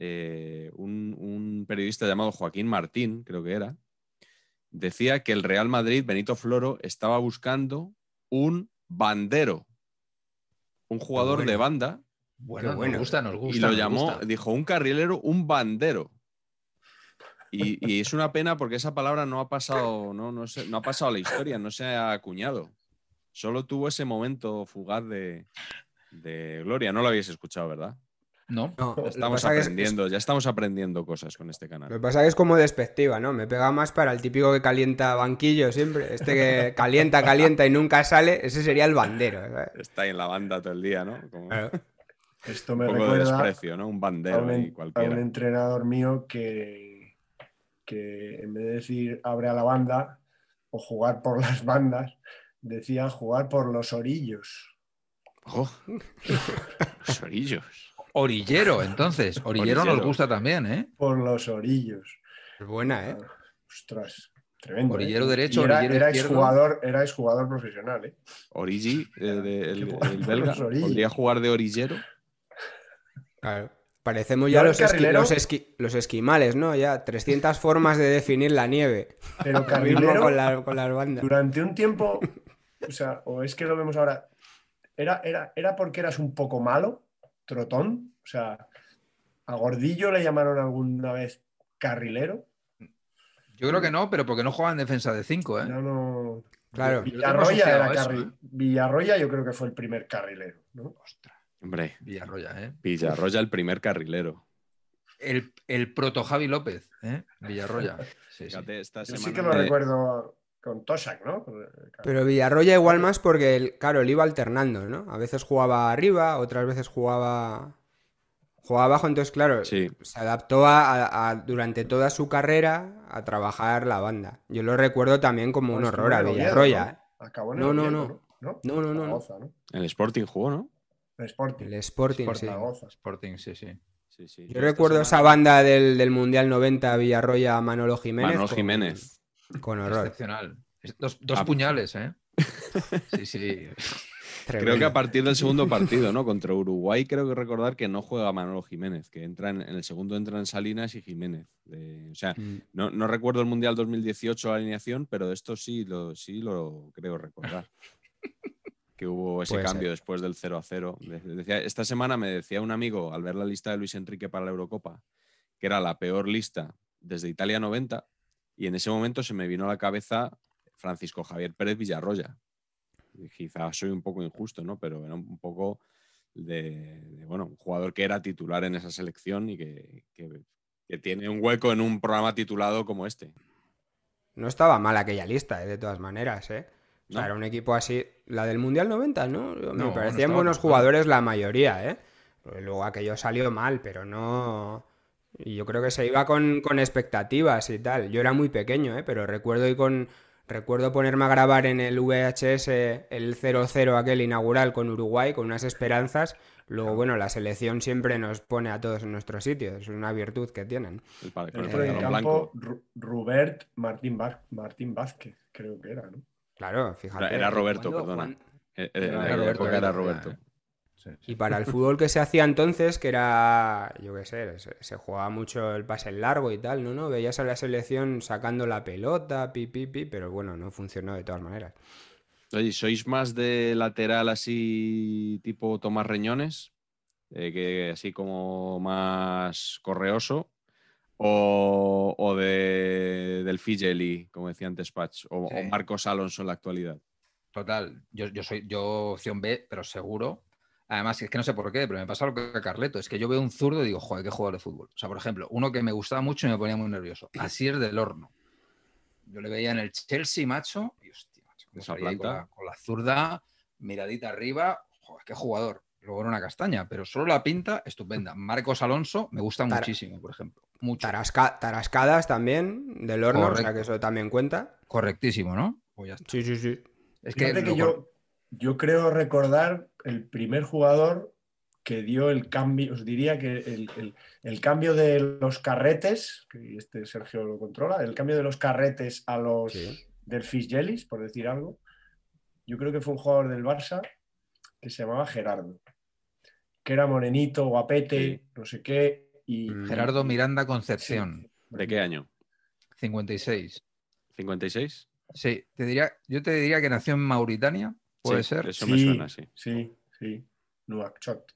D: Un periodista llamado Joaquín Martín, creo que era, decía que el Real Madrid, Benito Floro, estaba buscando un bandero, un jugador de banda.
E: Bueno, nos gusta.
D: Y lo llamó, dijo, un carrilero, un bandero. Y es una pena porque esa palabra no ha pasado, no ha pasado a la historia, no se ha acuñado. Solo tuvo ese momento fugaz de gloria. No lo habéis escuchado, ¿verdad?
E: No.
D: Estamos aprendiendo, ya estamos aprendiendo cosas con este canal.
F: Lo que pasa es que es como despectiva, ¿no? Me pega más para el típico que calienta banquillo siempre. Este que calienta y nunca sale, ese sería el bandero, ¿sabes?
D: Está ahí en la banda todo el día, ¿no?
F: Claro.
C: Esto me
D: un poco
C: recuerda
D: de desprecio, ¿no? Un bandero
C: a
D: cualquiera.
C: un entrenador mío que en vez de decir abre a la banda o jugar por las bandas, decía jugar por los orillos.
D: ¡Oh! Los orillos.
E: Orillero, entonces. Orillero nos gusta también, ¿eh?
C: Por los orillos.
F: Es buena, ¿eh?
C: Ostras, tremendo.
E: Orillero derecho,
C: orillero
E: era
C: izquierdo. Era exjugador profesional, ¿eh?
D: Origi, el belga, podría jugar de orillero.
F: Claro. Parecemos ya los esquimales, ¿no? Ya 300 formas de definir la nieve.
C: Pero carrilero,
F: con las bandas.
C: Durante un tiempo, o es que lo vemos ahora, era porque eras un poco malo, trotón, o sea, a Gordillo le llamaron alguna vez carrilero.
E: Yo creo que no, pero porque no jugaba en defensa de 5, ¿eh?
C: No.
F: Claro.
C: Villarroya era carrilero. Villarroya yo creo que fue el primer carrilero, ¿no?
D: Ostras. Hombre.
E: Villarroya, ¿eh?
D: Villarroya, el primer carrilero.
E: El proto Javi López, ¿eh? Villarroya. Sí,
D: Fíjate, esta
C: yo
D: semana
C: sí que lo recuerdo con Tosak, ¿no?
F: Pero Villarroya igual más porque, él iba alternando, ¿no? A veces jugaba arriba, otras veces jugaba abajo, entonces, claro,
D: sí.
F: Se adaptó durante toda su carrera a trabajar la banda. Yo lo recuerdo también como un horror a Villarroya.
C: ¿No? Acabó en el Oviedo, ¿no?
F: No.
D: El Sporting jugó, ¿no?
C: El Sporting.
F: El Sporting, sí.
E: Sporting, sí.
F: Yo recuerdo esa banda del Mundial 90, Villarroya, Manolo Jiménez. Con horror.
E: Excepcional. Dos puñales, ¿eh? Sí.
D: Creo que a partir del segundo partido, ¿no? Contra Uruguay, creo que recordar que no juega Manolo Jiménez, que en el segundo entran Salinas y Jiménez. O sea, no recuerdo el Mundial 2018 la alineación, pero de esto sí lo creo recordar. Que hubo ese cambio después del 0-0. Esta semana me decía un amigo, al ver la lista de Luis Enrique para la Eurocopa, que era la peor lista desde Italia 90, y en ese momento se me vino a la cabeza Francisco Javier Pérez Villarroya. Quizás soy un poco injusto, ¿no? Pero era un poco un jugador que era titular en esa selección y que tiene un hueco en un programa titulado como este.
F: No estaba mal aquella lista, de todas maneras, ¿eh? O sea,
D: ¿No?
F: era un equipo así. La del Mundial 90, ¿no? Me parecían
E: no
F: buenos
E: estaba
F: jugadores la mayoría, ¿eh? Pues luego aquello salió mal, pero no... Y yo creo que se iba con expectativas y tal. Yo era muy pequeño, ¿eh? Pero recuerdo ponerme a grabar en el VHS el 0-0 aquel inaugural con Uruguay, con unas esperanzas. Luego, bueno, la selección siempre nos pone a todos en nuestro sitio. Es una virtud que tienen.
C: Por el campo, Robert Martín Vázquez, creo que era, ¿no?
F: Claro, fíjate.
D: Era Roberto, perdona. Era Roberto.
E: Sí.
F: Y para el fútbol que se hacía entonces, que era, yo qué sé, se jugaba mucho el pase largo y tal, ¿no? Veías a la selección sacando la pelota, pero bueno, no funcionó de todas maneras.
D: Oye, ¿sois más de lateral así tipo Tomás Reñones? Que así como más correoso. O del Figeli, como decía antes Patch, o Marcos Alonso en la actualidad.
E: Total, yo opción B, pero seguro. Además, es que no sé por qué, pero me pasa lo que a Carleto. Es que yo veo un zurdo y digo, joder, qué jugador de fútbol. O sea, por ejemplo, uno que me gustaba mucho y me ponía muy nervioso. Asier del Horno. Yo le veía en el Chelsea, macho, y hostia, macho,
D: esa planta.
E: Con la zurda, miradita arriba, joder, qué jugador. Luego era una castaña, pero solo la pinta, estupenda. Marcos Alonso me gusta muchísimo, por ejemplo. Mucho.
F: Tarascadas también, del Horno, correcto. O sea que eso también cuenta.
E: Correctísimo, ¿no? Pues ya está.
F: Sí.
E: Es
C: fíjate que yo creo recordar el primer jugador que dio el cambio, os diría que el cambio de los carretes, que Sergio lo controla, el cambio de los carretes a los del Figeli, por decir algo, yo creo que fue un jugador del Barça que se llamaba Gerardo, que era morenito, guapete, no sé qué.
E: Gerardo Miranda Concepción.
C: Sí.
D: ¿De qué año?
E: 56.
D: ¿56?
E: Sí, yo te diría que nació en Mauritania, ¿puede ser?
D: Eso me suena, sí.
C: Sí. Nouakchott.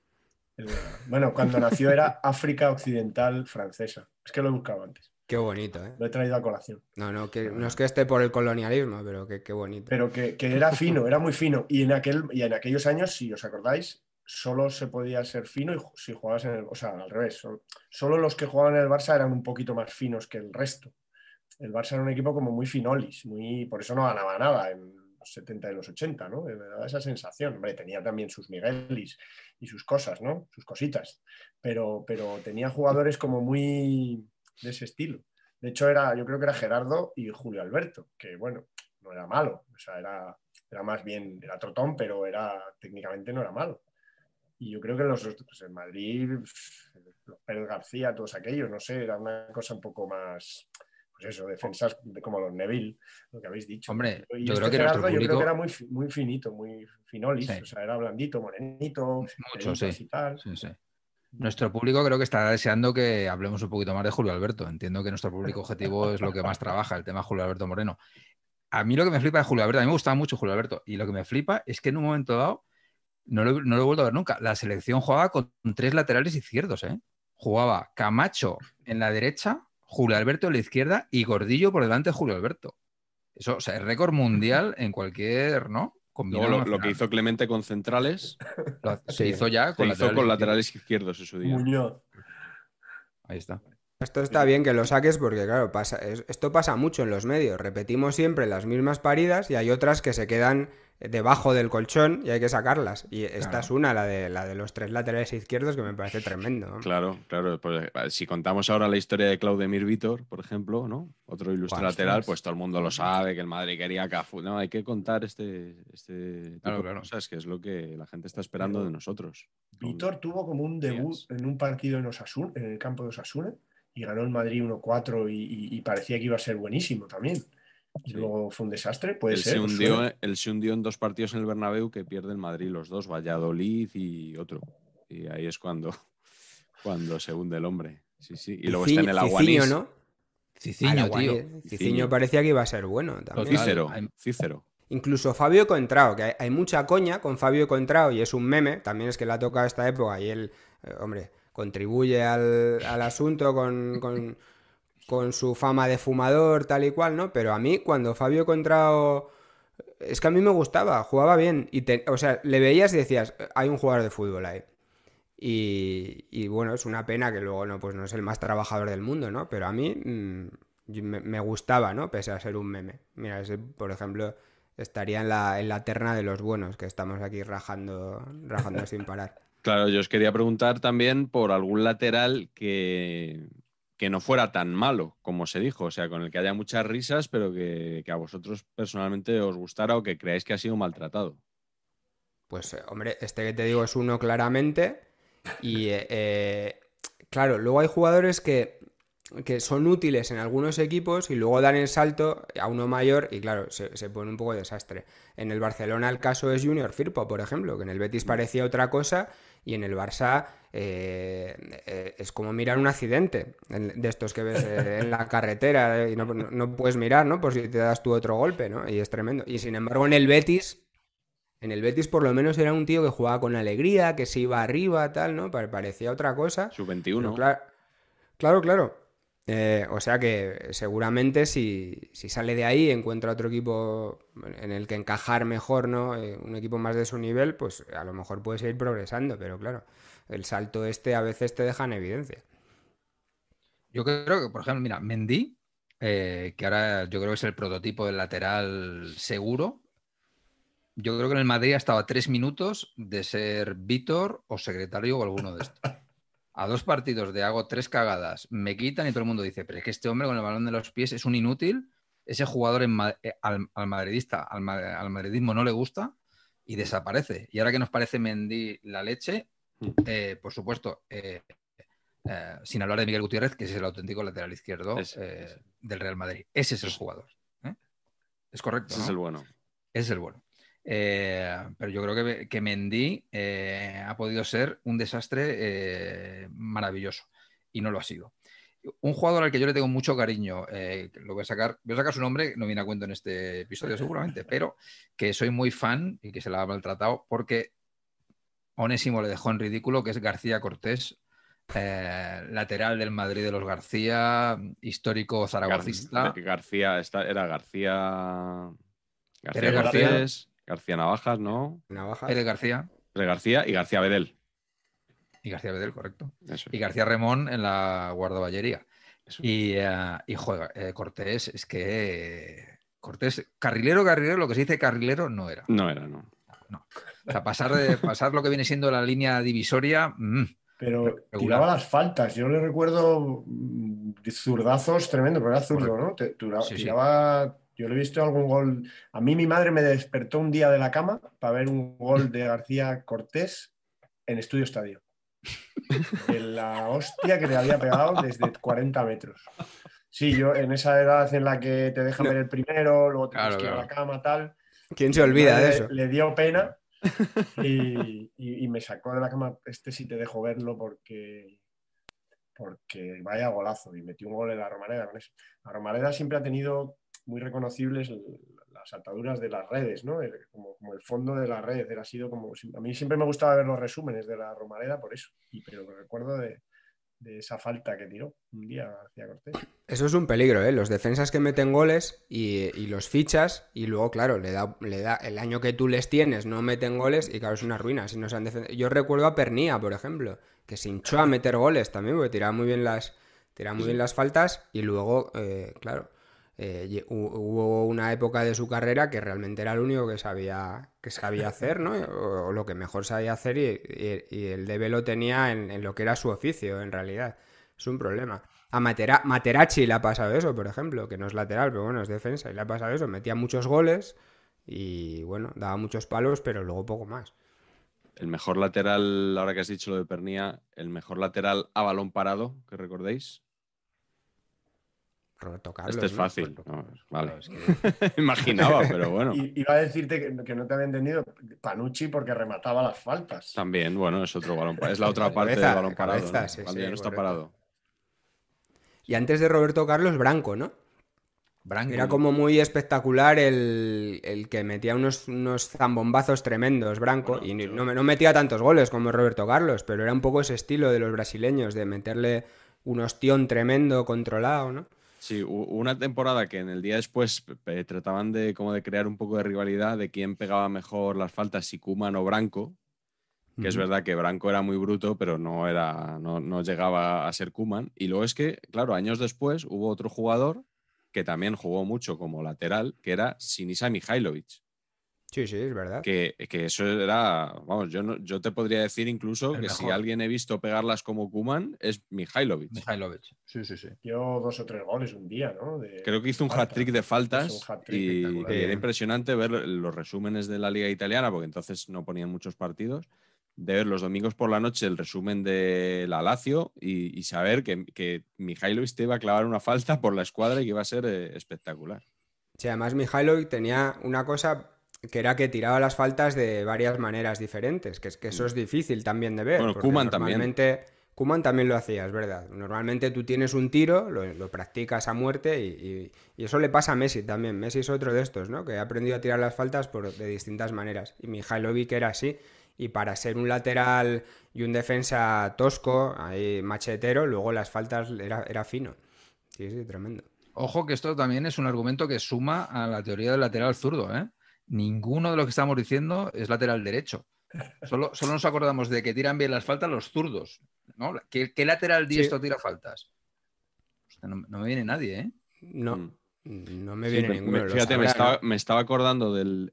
C: Bueno, cuando nació era África Occidental Francesa. Es que lo he buscado antes.
F: Qué bonito, ¿eh?
C: Lo he traído a colación.
F: No es que esté por el colonialismo, pero qué bonito.
C: Pero que era fino, era muy fino. Y en aquellos años, si os acordáis, solo se podía ser fino si jugabas en el... O sea, al revés. Solo los que jugaban en el Barça eran un poquito más finos que el resto. El Barça era un equipo como muy finolis, por eso no ganaba nada en los 70 y los 80, ¿no? Me daba esa sensación. Hombre, tenía también sus Miguelis y sus cosas, ¿no? Sus cositas. Pero tenía jugadores como muy de ese estilo. De hecho, yo creo que era Gerardo y Julio Alberto, que bueno, no era malo. O sea, era más bien, era trotón, pero técnicamente no era malo. Y yo creo que en Madrid, los Pérez García, todos aquellos, no sé, era una cosa un poco más... Pues eso, defensas como los Neville, lo que habéis dicho.
E: Hombre,
C: yo creo que
E: Gerardo,
C: público... yo creo que era muy finito, muy finolis, o sea, era blandito, morenito,
E: mucho,
C: y tal.
E: Sí. Nuestro público creo que estará deseando que hablemos un poquito más de Julio Alberto. Entiendo que nuestro público objetivo es lo que más trabaja, el tema Julio Alberto Moreno. A mí lo que me flipa de Julio Alberto, a mí me gustaba mucho Julio Alberto, y lo que me flipa es que en un momento dado, no lo he vuelto a ver nunca, la selección jugaba con 3 laterales izquierdos, ¿eh? Jugaba Camacho en la derecha, Julio Alberto en la izquierda y Gordillo por delante de Julio Alberto. Eso, o sea, es récord mundial en cualquier, ¿no?
D: Luego lo que hizo Clemente con centrales
E: se hizo ya con
D: laterales izquierdos en su día.
C: Muñoz.
E: Ahí está.
F: Esto está bien que lo saques porque, claro, esto pasa mucho en los medios. Repetimos siempre las mismas paridas y hay otras que se quedan debajo del colchón y hay que sacarlas. Y esta es una, la de los 3 laterales izquierdos, que me parece tremendo, ¿no?
D: Claro. Pues, si contamos ahora la historia de Claudemir Vitor, por ejemplo, ¿no? Otro ilustre lateral, pues todo el mundo lo sabe, que el Madrid quería a Cafú. No, hay que contar este tipo de cosas, que es lo que la gente está esperando de nosotros.
C: Vitor tuvo como un debut en un partido en el campo de Osasuna, y ganó el Madrid 1-4 y parecía que iba a ser buenísimo también. y
D: Sí.
C: luego fue un desastre, puede
D: Él
C: ser.
D: se
C: pues
D: hundió, él se hundió en 2 partidos en el Bernabéu que pierde el Madrid, los dos, Valladolid y otro. Y ahí es cuando se hunde el hombre. Sí, sí. Y luego está en el
F: Cicinho,
D: Aguanís.
F: ¿no?
E: Ciciño, tío.
F: Cicinho parecía que iba a ser bueno también.
E: Total.
D: Cícero.
F: Incluso Fabio Contrao, que hay mucha coña con Fabio Contrao y es un meme, también es que le ha tocado esta época y él, hombre, contribuye al asunto con su fama de fumador, tal y cual, ¿no? Pero a mí, cuando Fabio Contrao... Es que a mí me gustaba, jugaba bien. O sea, le veías y decías, hay un jugador de fútbol ahí. Y bueno, es una pena que luego no, pues no es el más trabajador del mundo, ¿no? Pero a mí me gustaba, ¿no? Pese a ser un meme. Mira, ese, por ejemplo, estaría en la terna de los buenos, que estamos aquí rajando sin parar.
D: Claro, yo os quería preguntar también por algún lateral que no fuera tan malo, como se dijo, o sea, con el que haya muchas risas, pero que a vosotros personalmente os gustara o que creáis que ha sido maltratado.
F: Pues, hombre, este que te digo es uno claramente. Y, claro, luego hay jugadores que son útiles en algunos equipos y luego dan el salto a uno mayor y, claro, se pone un poco desastre. En el Barcelona el caso es Junior Firpo, por ejemplo, que en el Betis parecía otra cosa y en el Barça es como mirar un accidente de estos que ves en la carretera y no puedes mirar, ¿no? Por si te das tú otro golpe, ¿no? Y es tremendo. Y sin embargo en el Betis por lo menos era un tío que jugaba con alegría, que se iba arriba, tal, ¿no? Parecía otra cosa.
D: Sub-21.
F: Claro. O sea que seguramente si sale de ahí, encuentra otro equipo en el que encajar mejor, ¿no? Un equipo más de su nivel, pues a lo mejor puede seguir progresando, pero claro, el salto a veces te deja en evidencia.
E: Yo creo que, por ejemplo, mira, Mendy, que ahora yo creo que es el prototipo del lateral seguro. Yo creo que en el Madrid ha estado a 3 minutos de ser Vítor o secretario o alguno de estos. A 2 partidos de hago 3 cagadas, me quitan y todo el mundo dice, pero es que este hombre con el balón de los pies es un inútil, ese jugador al madridista, al madridismo no le gusta y desaparece. Y ahora que nos parece Mendy la leche, por supuesto, sin hablar de Miguel Gutiérrez, que es el auténtico lateral izquierdo del Real Madrid. Ese es el jugador. Es correcto,
D: Ese
E: ¿no?
D: es el bueno.
E: Ese es el bueno. Pero yo creo que Mendy ha podido ser un desastre maravilloso y no lo ha sido. Un jugador al que yo le tengo mucho cariño, lo voy a sacar su nombre, no viene a cuento en este episodio seguramente, pero que soy muy fan y que se la ha maltratado porque Onésimo le dejó en ridículo, que es García Cortés, lateral del Madrid de los García, histórico zaragocista.
D: Era García
E: Pérez
D: Cortés, García Navajas, ¿no?
E: Pérez García.
D: Pérez García y García Bedel.
E: Y García Bedel, correcto.
D: Eso.
E: Y García Remón en la guardaballería. Y joder, Cortés, es que Cortés, carrilero, lo que se dice carrilero, no era.
D: No era, no.
E: O sea, pasar lo que viene siendo la línea divisoria.
C: Pero
E: regular.
C: tiraba las faltas. Yo le recuerdo zurdazos tremendos, pero era zurdo, ¿no? Tiraba. Yo le he visto algún gol. A mí mi madre me despertó un día de la cama para ver un gol de García Cortés en Estudio Estadio. De la hostia que le había pegado desde 40 metros. Sí, yo en esa edad en la que te dejan ver el primero, luego te tienes que ir a la cama, tal.
F: ¿Quién se olvida de eso?
C: Le dio pena y me sacó de la cama. Este sí te dejo verlo porque vaya golazo. Y metió un gol en la Romareda con eso. La Romareda siempre ha tenido muy reconocibles las ataduras de las redes, ¿no? Como el fondo de la red. Ha sido como, a mí siempre me gustaba ver los resúmenes de la Romareda por eso. Pero me recuerdo de esa falta que tiró un día García Cortés.
F: Eso es un peligro, ¿eh? Los defensas que meten goles y los fichas y luego, claro, le da el año que tú les tienes, no meten goles y claro, es una ruina. Si no se han Yo recuerdo a Pernía, por ejemplo, que se hinchó a meter goles también porque tiraba muy bien las faltas y luego, claro, hubo una época de su carrera que realmente era lo único que sabía hacer, ¿no? O lo que mejor sabía hacer y el debe lo tenía en lo que era su oficio, en realidad. Es un problema. A Materazzi le ha pasado eso, por ejemplo, que no es lateral, pero bueno, es defensa, y le ha pasado eso. Metía muchos goles y, bueno, daba muchos palos, pero luego poco más.
D: El mejor lateral, ahora que has dicho lo de Pernía, el mejor lateral a balón parado, que recordéis.
F: Roberto Carlos.
D: Este es
F: ¿no?
D: fácil. No, vale.
E: Claro, es que-
D: Imaginaba, pero bueno.
C: Iba a decirte que no te había entendido Panucci porque remataba las faltas.
D: También, bueno, es otro balón. Es la otra
F: De
D: parte
F: cabeza,
D: del balón
F: de
D: parado,
F: cabeza,
D: ¿no?
F: sí,
D: Cuando
F: sí,
D: ya no está
F: correcto.
D: parado.
F: Y antes de Roberto Carlos, Branco, ¿no?
E: Branco.
F: Era como muy espectacular el que metía unos zambombazos tremendos, Branco,
C: Bueno,
F: y
C: yo-
F: no metía tantos goles como Roberto Carlos, pero era un poco ese estilo de los brasileños, de meterle un ostión tremendo, controlado, ¿no?
D: Sí, una temporada que en el día después trataban de como de crear un poco de rivalidad de quién pegaba mejor las faltas, si Koeman o Branco, que es verdad que Branco era muy bruto, pero no llegaba a ser Koeman. Y luego es que, claro, años después hubo otro jugador que también jugó mucho como lateral, que era Sinisa Mihajlovic.
F: Sí, sí, es verdad.
D: Que eso era, vamos, yo te podría decir incluso
E: El
D: que si
E: mejor.
D: alguien he visto pegarlas como Koeman es Mihajlovic.
E: Mihajlovic. Sí, sí, sí.
C: Dio 2 o 3 goles un día, ¿no?
D: Creo que hizo un
C: falta.
D: hat-trick de faltas
C: Hizo un hat-trick
D: y
C: espectacular.
D: era
F: Sí.
D: impresionante ver los resúmenes de la Liga Italiana, porque entonces no ponían muchos partidos, de ver los domingos por la noche el resumen de la Lazio y saber que Mihajlovic te iba a clavar una falta por la escuadra y que iba a ser espectacular.
F: Sí, además Mihajlovic tenía una cosa que era que tiraba las faltas de varias maneras diferentes, que es que eso es difícil también de ver,
D: Bueno,
F: porque
D: Koeman también.
F: normalmente Koeman también lo hacía, es verdad. Normalmente tú tienes un tiro, lo practicas a muerte y eso le pasa a Messi también. Messi es otro de estos, ¿no? Que ha aprendido a tirar las faltas de distintas maneras. Y Mihajlovic era así. Y para ser un lateral y un defensa tosco, ahí machetero, luego las faltas era fino. Sí, sí, tremendo.
E: Ojo que esto también es un argumento que suma a la teoría del lateral zurdo, ¿eh? Ninguno de lo que estamos diciendo es lateral derecho. Solo nos acordamos de que tiran bien las faltas los zurdos, ¿no? ¿Qué lateral diestro tira faltas? Hostia, no me viene nadie, ¿eh?
F: No, no me
D: Sí,
F: viene ninguno. Lo
D: fíjate,
F: sabrá, ¿no?
D: me estaba acordando del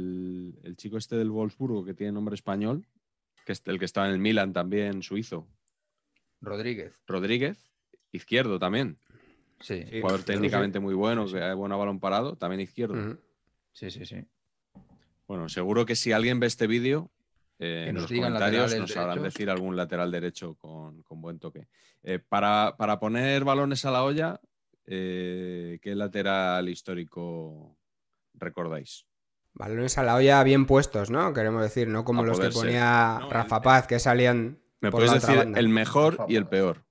D: el chico este del Wolfsburgo que tiene nombre español, que es el que estaba en el Milan también, suizo.
E: Rodríguez.
D: Rodríguez, izquierdo también.
E: Sí,
F: Sí,
D: Jugador
F: sí,
D: técnicamente muy bueno,
E: Sí, sí.
D: que es bueno a balón parado, también izquierdo.
F: Ujú.
E: sí, sí, sí.
D: Bueno, seguro que si alguien ve este vídeo,
E: Que
D: en
E: nos
D: los
E: digan
D: comentarios
E: laterales
D: nos sabrán
E: derechos.
D: decir algún lateral derecho con buen toque. Para poner balones a la olla, ¿qué lateral histórico recordáis?
F: Balones a la olla bien puestos, ¿no? Queremos decir, no como
D: A
F: los que
D: poder ser.
F: ponía
D: No,
F: Rafa Paz, que salían
D: ¿Me
F: por
D: puedes
F: la otra
D: decir
F: banda.
D: el mejor
C: Rafa
D: y el
C: Paz.
D: peor?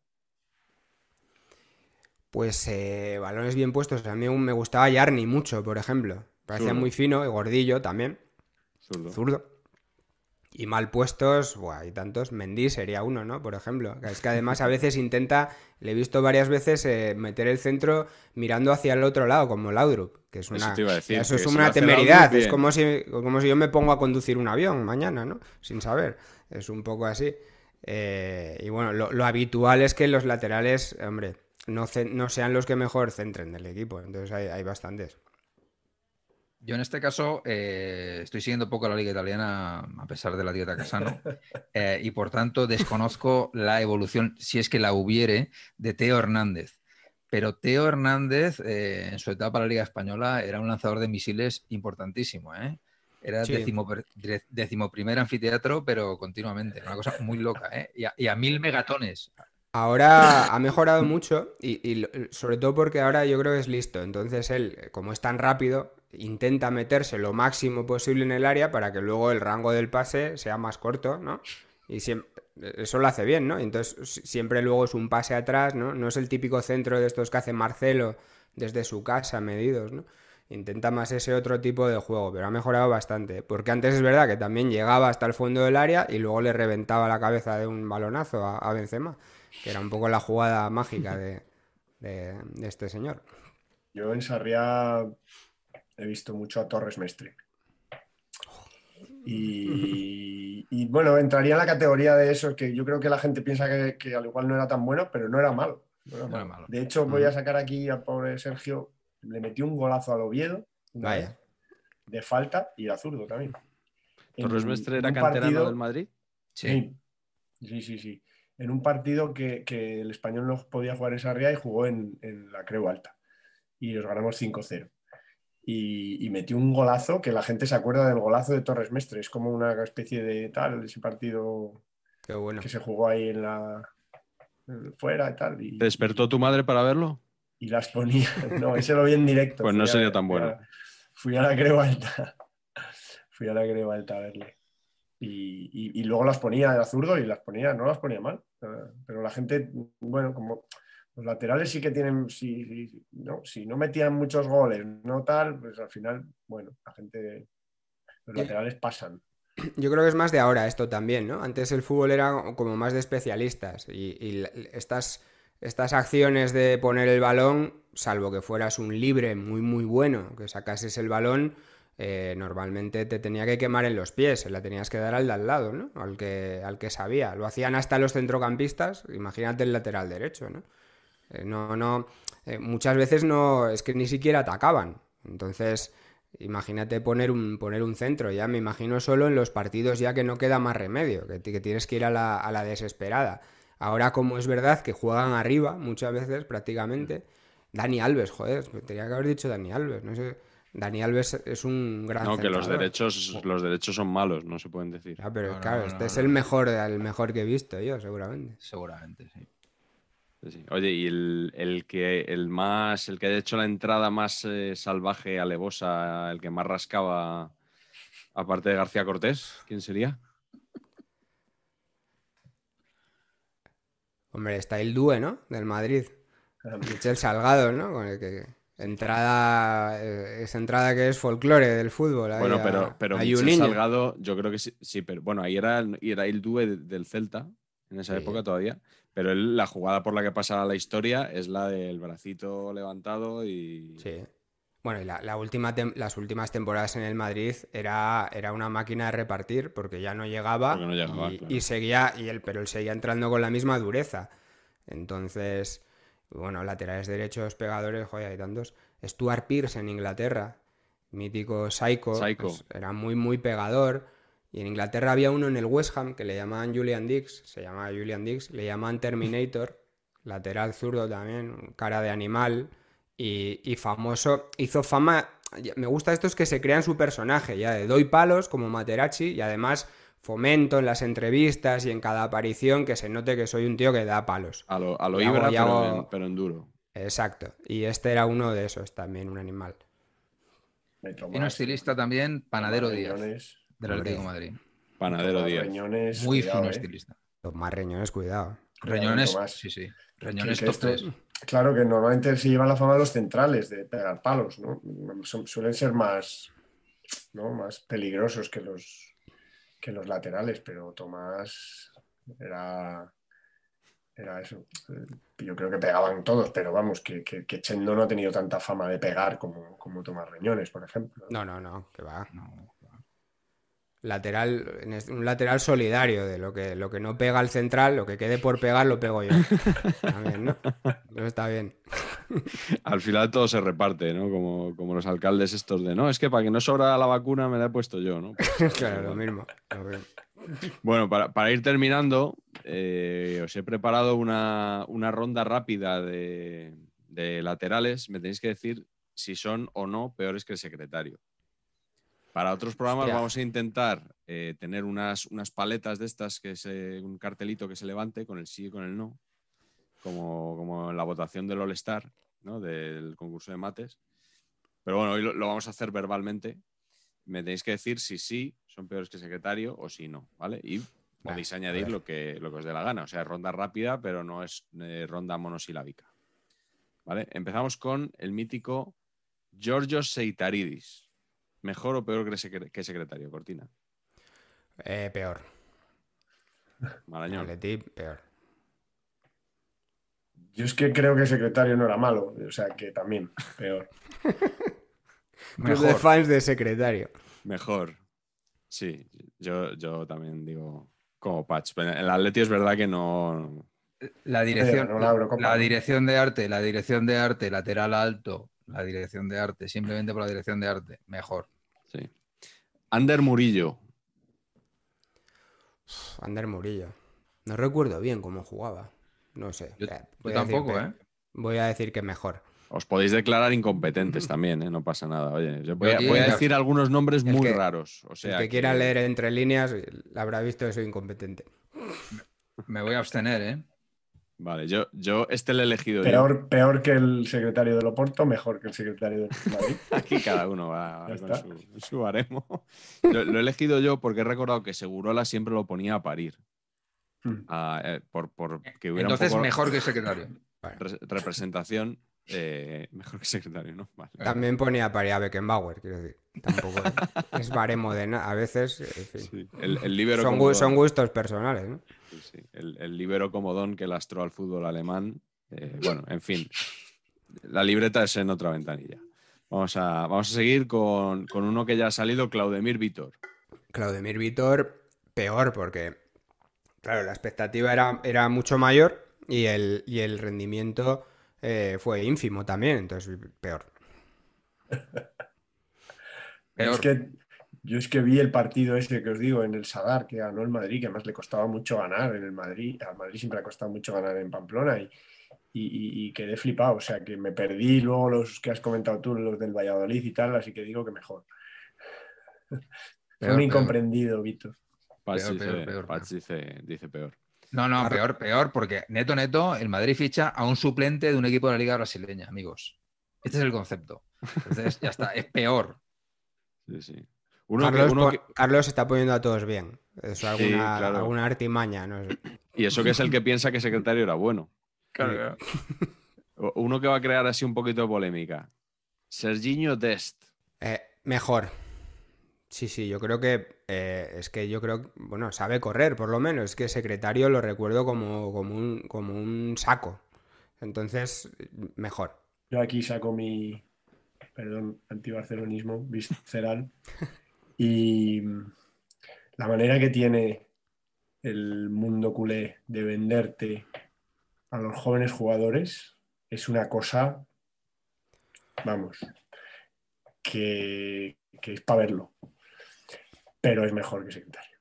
F: Pues balones bien puestos. A mí me gustaba Yarni mucho, por ejemplo. Parecía
D: Zurdo.
F: muy fino y gordillo también.
D: Zurdo.
F: Zurdo. Y mal puestos, buah, hay tantos. Mendy sería uno, ¿no? Por ejemplo. Es que además a veces intenta, le he visto varias veces meter el centro mirando hacia el otro lado, como Laudrup, que es
D: Eso
F: una,
D: te iba a decir,
F: eso es
D: que si lo
F: una
D: hace
F: temeridad.
D: Laudrup,
F: Es
D: bien.
F: como si yo me pongo a conducir un avión mañana, ¿no? Sin saber. Es un poco así. Y bueno, lo habitual es que los laterales, hombre, no sean los que mejor centren del equipo. Entonces hay bastantes.
E: Yo en este caso estoy siguiendo poco la liga italiana a pesar de la dieta Casano y por tanto desconozco la evolución, si es que la hubiere, de Teo Hernández. Pero Teo Hernández en su etapa en la liga española era un lanzador de misiles importantísimo, ¿eh? Era
F: Sí.
E: decimoprimer anfiteatro, pero continuamente. Una cosa muy loca, ¿eh? Y a 1000 megatones.
F: Ahora ha mejorado mucho y sobre todo porque ahora yo creo que es listo. Entonces él, como es tan rápido, intenta meterse lo máximo posible en el área para que luego el rango del pase sea más corto, ¿no? Y eso lo hace bien, ¿no? Entonces siempre luego es un pase atrás, ¿no? No es el típico centro de estos que hace Marcelo desde su casa, medidos, ¿no? Intenta más ese otro tipo de juego, pero ha mejorado bastante. Porque antes es verdad que también llegaba hasta el fondo del área y luego le reventaba la cabeza de un balonazo a Benzema, que era un poco la jugada mágica de este señor.
C: Yo en Sarriá he visto mucho a Torres Mestre. Y bueno, entraría en la categoría de esos que yo creo que la gente piensa que al igual no era tan bueno, pero no era malo. No era
E: No era
C: malo.
E: malo.
C: De hecho, voy a sacar aquí al pobre Sergio, le metió un golazo al Oviedo una
F: Vaya.
C: vez, de falta, y era zurdo también.
D: ¿Torres Mestre era
C: un
D: canterano
C: partido-
D: del Madrid?
E: Sí.
C: Sí. En un partido que el Español no podía jugar en Sarriá y jugó en la Creu Alta. Y los ganamos 5-0. Y metió un golazo que la gente se acuerda del golazo de Torres Mestre. Es como una especie de tal, ese partido
F: Qué bueno.
C: que se jugó ahí fuera y tal.
D: ¿Te despertó tu madre para verlo?
C: y las ponía. No, ese lo vi en directo.
D: Pues no sería tan bueno.
C: Fui a la Creu Alta. Fui a la Creu Alta a verle. Y luego las ponía, era zurdo y las ponía, no las ponía mal. Pero la gente, bueno, como los laterales sí que tienen, si no metían muchos goles, no tal, pues al final, bueno, la gente, los laterales pasan.
F: Yo creo que es más de ahora esto también, ¿no? Antes el fútbol era como más de especialistas y estas acciones de poner el balón, salvo que fueras un libre muy muy bueno, que sacases el balón, normalmente te tenía que quemar en los pies, se la tenías que dar al de al lado, ¿no? Al que sabía. Lo hacían hasta los centrocampistas, imagínate el lateral derecho, ¿no? Muchas veces no, es que ni siquiera atacaban. Entonces, imagínate poner un centro, ya me imagino solo en los partidos ya que no queda más remedio, que tienes que ir a la desesperada. Ahora, como es verdad que juegan arriba muchas veces prácticamente, Dani Alves, joder, tenía que haber dicho Dani Alves, no sé. Dani Alves es un gran
D: No, que los
F: centrador.
D: derechos son malos, no se pueden decir.
F: Pero
E: No,
F: claro,
E: no,
F: este
E: no,
F: es
E: no.
F: el mejor que he visto yo, seguramente.
E: Seguramente, sí.
D: Sí. Oye, y el que ha hecho la entrada más salvaje, alevosa, el que más rascaba, aparte de García Cortés, ¿quién sería?
F: Hombre, está el Due, ¿no? Del Madrid. Michel Salgado, ¿no? Con el que esa entrada que es folclore del fútbol.
D: Bueno,
F: Ahí
D: pero
F: hay un
D: Michel
F: niño.
D: Salgado, yo creo que sí, pero bueno, ahí era el dúo del Celta, en esa
F: Sí.
D: época todavía, pero la jugada por la que pasa la historia es la del bracito levantado y...
F: Sí. Bueno, y las últimas temporadas en el Madrid era una máquina de repartir porque ya no llegaba,
D: Porque no llegaba,
F: y
D: claro.
F: seguía, pero él seguía entrando con la misma dureza. Entonces, bueno, laterales derechos, pegadores, joder, hay tantos. Stuart Pearce en Inglaterra, mítico Psycho, pues, era muy, muy pegador. Y en Inglaterra había uno en el West Ham que le llamaban Julian Dix, se llamaba Julian Dix, le llamaban Terminator, lateral zurdo también, cara de animal. Y famoso, hizo fama. Me gusta esto, es que se crean su personaje, ya de doy palos como Materazzi, y además fomento en las entrevistas y en cada aparición que se note que soy un tío que da palos.
D: A lo
F: Y
D: Ibra,
F: hago-
D: pero en duro.
F: Exacto. Y este era uno de esos también, un animal.
E: Y un estilista también, Panadero Díaz,
C: Reñones,
E: del
F: Hombre.
E: Atlético de Madrid.
D: Panadero
C: Tomás
D: Díaz.
C: Reñones,
E: Muy
C: cuidado,
E: fino estilista.
F: Tomás Reñones, cuidado.
E: Reñones,
C: Tomás.
E: sí. Reñones
C: Que
E: top
C: esto-
E: 3.
C: Claro que normalmente se llevan la fama los centrales de pegar palos, ¿no? Suelen ser más, ¿no? Más peligrosos que los laterales, pero Tomás era eso. Yo creo que pegaban todos, pero vamos, que Chendo no ha tenido tanta fama de pegar como Tomás Reñones, por ejemplo.
F: No, que va. Un lateral solidario, de lo que no pega el central, lo que quede por pegar lo pego yo. También, ¿no? Eso está bien.
D: Al final todo se reparte, ¿no? Como los alcaldes estos de, no, es que para que no sobra la vacuna me la he puesto yo, ¿no? Pues,
F: Claro, lo mismo.
D: Bueno, para ir terminando, os he preparado una ronda rápida de laterales. Me tenéis que decir si son o no peores que el secretario. Para otros programas
F: Hostia.
D: vamos a intentar tener unas paletas de estas, un cartelito que se levante con el sí y con el no, como en la votación del All-Star, ¿no? Del concurso de mates. Pero bueno, hoy lo vamos a hacer verbalmente. Me tenéis que decir si sí son peores que secretario o si no, ¿vale? Y podéis añadir lo que os dé la gana. O sea, ronda rápida, pero no es ronda monosilábica. ¿Vale? Empezamos con el mítico Georgios Seitaridis. ¿Mejor o peor que secretario, Cortina?
F: Peor.
D: Marañón.
F: Atleti, peor.
C: Yo es que creo que secretario no era malo, o sea que también, peor.
F: Club de fans de secretario.
D: Mejor. Sí, yo también digo como Patch. Pero en el Atleti es verdad que no...
E: La dirección,
C: Ganó la Eurocopa,
E: la
C: ¿no?
E: dirección de arte, lateral alto, la dirección de arte, simplemente por la dirección de arte, mejor.
D: Sí. Ander Murillo.
F: Ander Murillo. No recuerdo bien cómo jugaba. No sé.
E: Yo
F: Voy a
E: tampoco,
F: decir Voy a decir que mejor.
D: Os podéis declarar incompetentes también, ¿eh? No pasa nada. Oye, yo voy a
E: aquí-
D: decir algunos nombres
F: El
D: muy
F: que-
D: raros. O sea,
F: El que quiera leer entre líneas habrá visto que soy incompetente.
E: Me voy a abstener, ¿eh?
D: Vale, yo este lo he elegido
C: Peor que el secretario del Oporto, mejor que el secretario del Madrid.
D: Aquí cada uno va
C: Ya
D: con
C: está.
D: su baremo. Lo he elegido yo porque he recordado que Segurola siempre lo ponía a parir. Por que hubiera
E: Entonces,
D: un poco
E: mejor que el secretario.
D: representación. Mejor que secretario, ¿no? Vale.
F: También ponía parir a Beckenbauer, quiero decir. Tampoco es baremo de nada. A veces, en fin.
D: Sí, el líbero
F: Son
D: comodón.
F: gustos personales, ¿no?
D: Sí. El líbero comodón que lastró al fútbol alemán. Bueno, en fin. La libreta es en otra ventanilla. Vamos a seguir con uno que ya ha salido, Claudemir Vitor.
F: Claudemir Vitor, peor, porque, claro, la expectativa era mucho mayor y el rendimiento fue ínfimo también, entonces peor.
C: Yo es que vi el partido ese que os digo en el Sadar, que ganó el Madrid, que además le costaba mucho ganar en el Madrid. Al Madrid siempre le ha costado mucho ganar en Pamplona y quedé flipado. O sea, que me perdí luego los que has comentado tú, los del Valladolid y tal, así que digo que mejor. Fue un incomprendido, Víctor.
E: Peor.
D: Patch dice peor.
E: No, peor, porque neto, el Madrid ficha a un suplente de un equipo de la Liga Brasileña, amigos. Este es el concepto. Entonces, ya está, es peor.
D: Sí.
F: Carlos está poniendo a todos bien. Eso
D: claro.
F: alguna artimaña, no sé.
D: Y eso que es el que piensa que secretario era bueno.
E: Claro.
D: Uno que va a crear así un poquito de polémica. Serginho Dest.
F: Mejor. Sí, yo creo que bueno, sabe correr, por lo menos. Es que secretario lo recuerdo como un saco. Entonces, mejor.
C: Yo aquí saco mi, antibarcelonismo visceral. Y la manera que tiene el mundo culé de venderte a los jóvenes jugadores es una cosa, vamos, que es para verlo. Pero es mejor que secretario.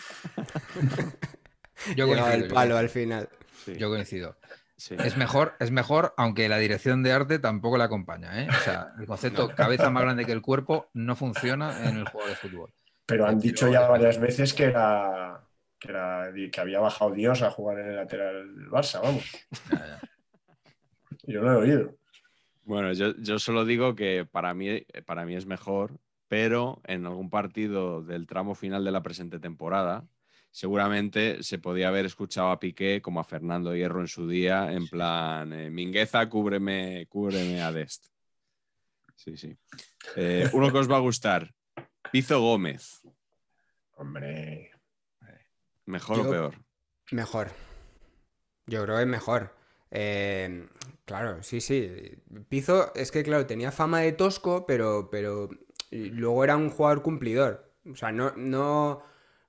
E: Yo coincido,
F: el palo al final.
E: Sí. Yo coincido.
D: Sí.
E: Es mejor, aunque la dirección de arte tampoco la acompaña, ¿eh? O sea, el concepto cabeza más grande que el cuerpo no funciona en el juego de fútbol.
C: Pero han dicho ya varias veces que había bajado Dios a jugar en el lateral del Barça, vamos.
E: Ya.
C: Yo lo he oído.
D: Bueno, yo solo digo que para mí es mejor, pero en algún partido del tramo final de la presente temporada seguramente se podía haber escuchado a Piqué como a Fernando Hierro en su día, en plan, Mingueza, cúbreme a Dest. Sí. Uno que os va a gustar, Pizzo Gómez.
C: Hombre.
D: ¿Mejor o peor?
F: Mejor. Yo creo que es mejor. Claro, sí. Pizzo es que, claro, tenía fama de tosco, pero luego era un jugador cumplidor. O sea, no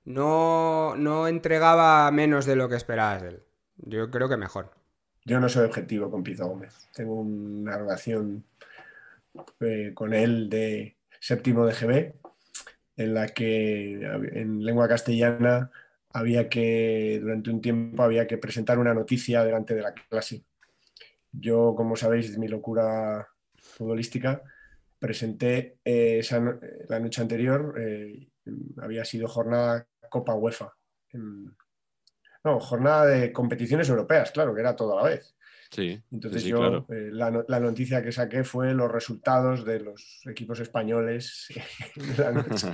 F: entregaba menos de lo que esperabas de él. Yo creo que mejor.
C: Yo no soy objetivo con Pizzo Gómez. Tengo una relación con él de séptimo de GB, en la que en lengua castellana durante un tiempo había que presentar una noticia delante de la clase. Yo, como sabéis, de mi locura futbolística, presenté la noche anterior, había sido jornada Copa UEFA. Jornada de competiciones europeas, claro, que era toda la vez.
D: Sí.
C: Entonces
D: sí,
C: yo,
D: claro.
C: la noticia que saqué fue los resultados de los equipos españoles de la noche.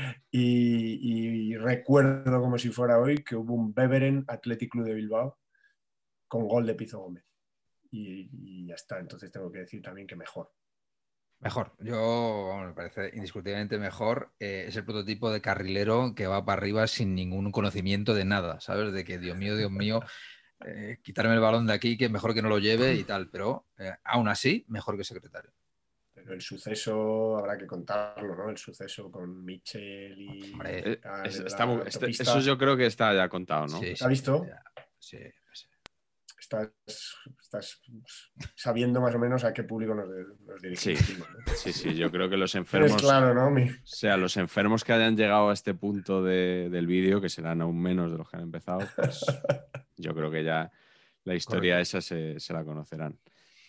C: Y recuerdo como si fuera hoy que hubo un Beveren Athletic Club de Bilbao con gol de Pizzo Gómez. Y ya está, entonces tengo que decir también que mejor.
E: Mejor, me parece indiscutiblemente mejor. Es el prototipo de carrilero que va para arriba sin ningún conocimiento de nada, ¿sabes? De que, Dios mío, quitarme el balón de aquí, que mejor que no lo lleve y tal, pero aún así, mejor que secretario.
C: Pero el suceso habrá que contarlo, ¿no? El suceso con Mitchell y...
E: Hombre,
D: eso yo creo que está ya contado, ¿no?
C: Sí, ¿has visto?
E: Sí.
C: Estás sabiendo más o menos a qué público nos dirigimos.
D: Sí, yo creo que los enfermos...
C: Es claro, ¿no?
D: O sea, los enfermos que hayan llegado a este punto del vídeo, que serán aún menos de los que han empezado, pues yo creo que ya la historia esa se la conocerán.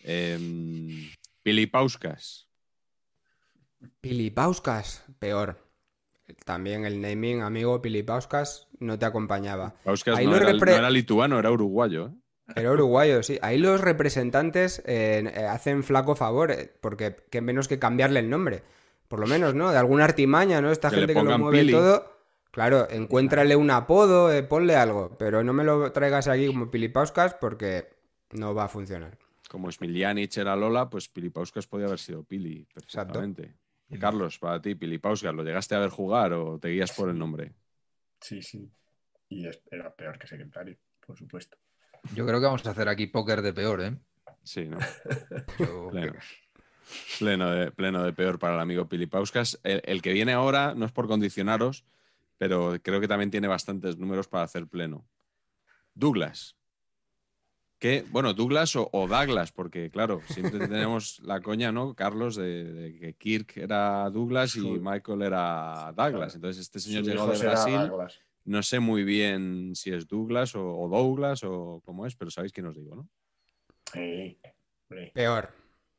D: Pilipauskas.
F: Pilipauskas, peor. También el naming, amigo, Pilipauskas no te acompañaba.
D: Pauskas no era lituano, era uruguayo.
F: Era uruguayo, sí. Ahí los representantes hacen flaco favor, porque qué menos que cambiarle el nombre. Por lo menos, ¿no? De alguna artimaña, ¿no? Esta
D: Que le
F: gente que lo
D: pongan
F: mueve
D: Pili.
F: todo. Claro, encuéntrale un apodo, ponle algo. Pero no me lo traigas aquí como Pilipauskas porque no va a funcionar.
D: Como Smiljanic era Lola, pues Pilipauskas podía haber sido Pili,
F: Exacto.
D: perfectamente. Carlos, para ti, Pilipauskas, ¿lo llegaste a ver jugar o te guías por el nombre?
C: Sí, sí. Y era peor que secretario, por supuesto.
E: Yo creo que vamos a hacer aquí póker de peor, ¿eh?
D: Sí, ¿no?
E: Yo-
D: Pleno de peor para el amigo Pilipauskas. El que viene ahora no es por condicionaros, pero creo que también tiene bastantes números para hacer pleno. Douglas. Bueno, Douglas o Douglas, porque claro, siempre tenemos la coña, ¿no, Carlos, de que Kirk era Douglas y Michael era Douglas. Entonces este señor
C: Su
D: llegó
C: hijo
D: de
C: será
D: Brasil.
C: Douglas.
D: No sé muy bien si es Douglas o Douglas o cómo es, pero sabéis quién os digo, ¿no?
C: Sí.
F: Peor.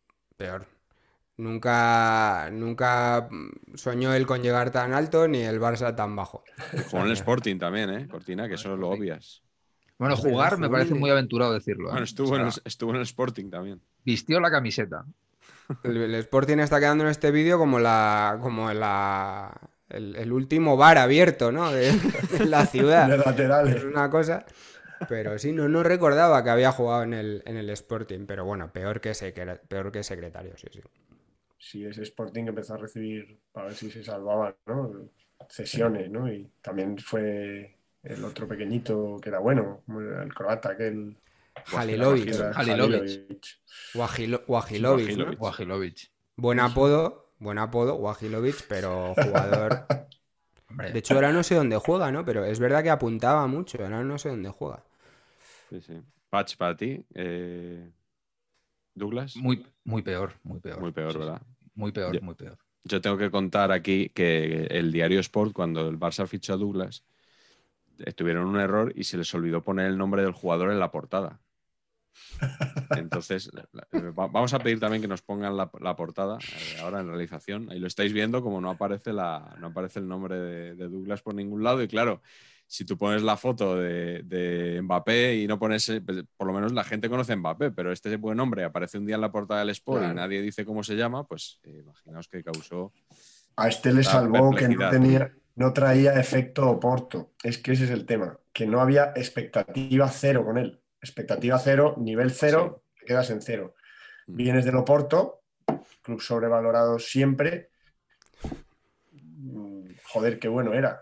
F: Nunca soñó él con llegar tan alto ni el Barça tan bajo.
D: Jugó en el Sporting también, ¿eh? Cortina, que eso lo obvias.
E: Bueno,
F: Es verdad,
E: jugar me
F: jugó
E: parece
F: en el-
E: muy aventurado decirlo, ¿eh?
D: Bueno,
E: O sea,
D: estuvo en el Sporting también.
E: vistió la camiseta.
F: El Sporting está quedando en este vídeo como el último bar abierto, ¿no? De la ciudad.
C: De laterales.
F: Es una cosa. Pero sí, no recordaba que había jugado en el Sporting. Pero bueno, peor que secretario, sí, sí.
C: Sí, ese Sporting empezó a recibir, para ver si se salvaban, ¿no? Cesiones, ¿no? Y también fue el otro pequeñito que era bueno, el croata, aquel...
F: Halilovic.
C: era
E: Halilovic.
F: Wajilovic, ¿no?
E: Wajilovic.
F: Buen apodo, Wajilovic, pero jugador...
E: Hombre,
F: De hecho, ahora no sé dónde juega, ¿no? Pero es verdad que apuntaba mucho, ahora no sé dónde juega.
D: Sí, sí. Patch para ti. Douglas.
E: muy peor.
D: Muy peor,
E: Sí,
D: ¿verdad?
E: sí. Muy peor,
D: Yo-
E: muy peor.
D: Yo tengo que contar aquí que el diario Sport, cuando el Barça fichó a Douglas, tuvieron un error y se les olvidó poner el nombre del jugador en la portada. Entonces, vamos a pedir también que nos pongan la portada ahora en realización. Ahí lo estáis viendo, como no aparece el nombre de Douglas por ningún lado. Y claro, si tú pones la foto de Mbappé y no pones, pues, por lo menos la gente conoce a Mbappé, pero este buen nombre aparece un día en la portada del Sport
C: Claro.
D: y nadie dice cómo se llama, pues imaginaos que causó
C: A este le
D: esta
C: salvó que
D: perplejidad.
C: no traía efecto Oporto. Es que ese es el tema, que no había expectativa cero con él. Expectativa cero, nivel cero, te quedas en cero. Vienes del Oporto, club sobrevalorado siempre. Joder, qué bueno era.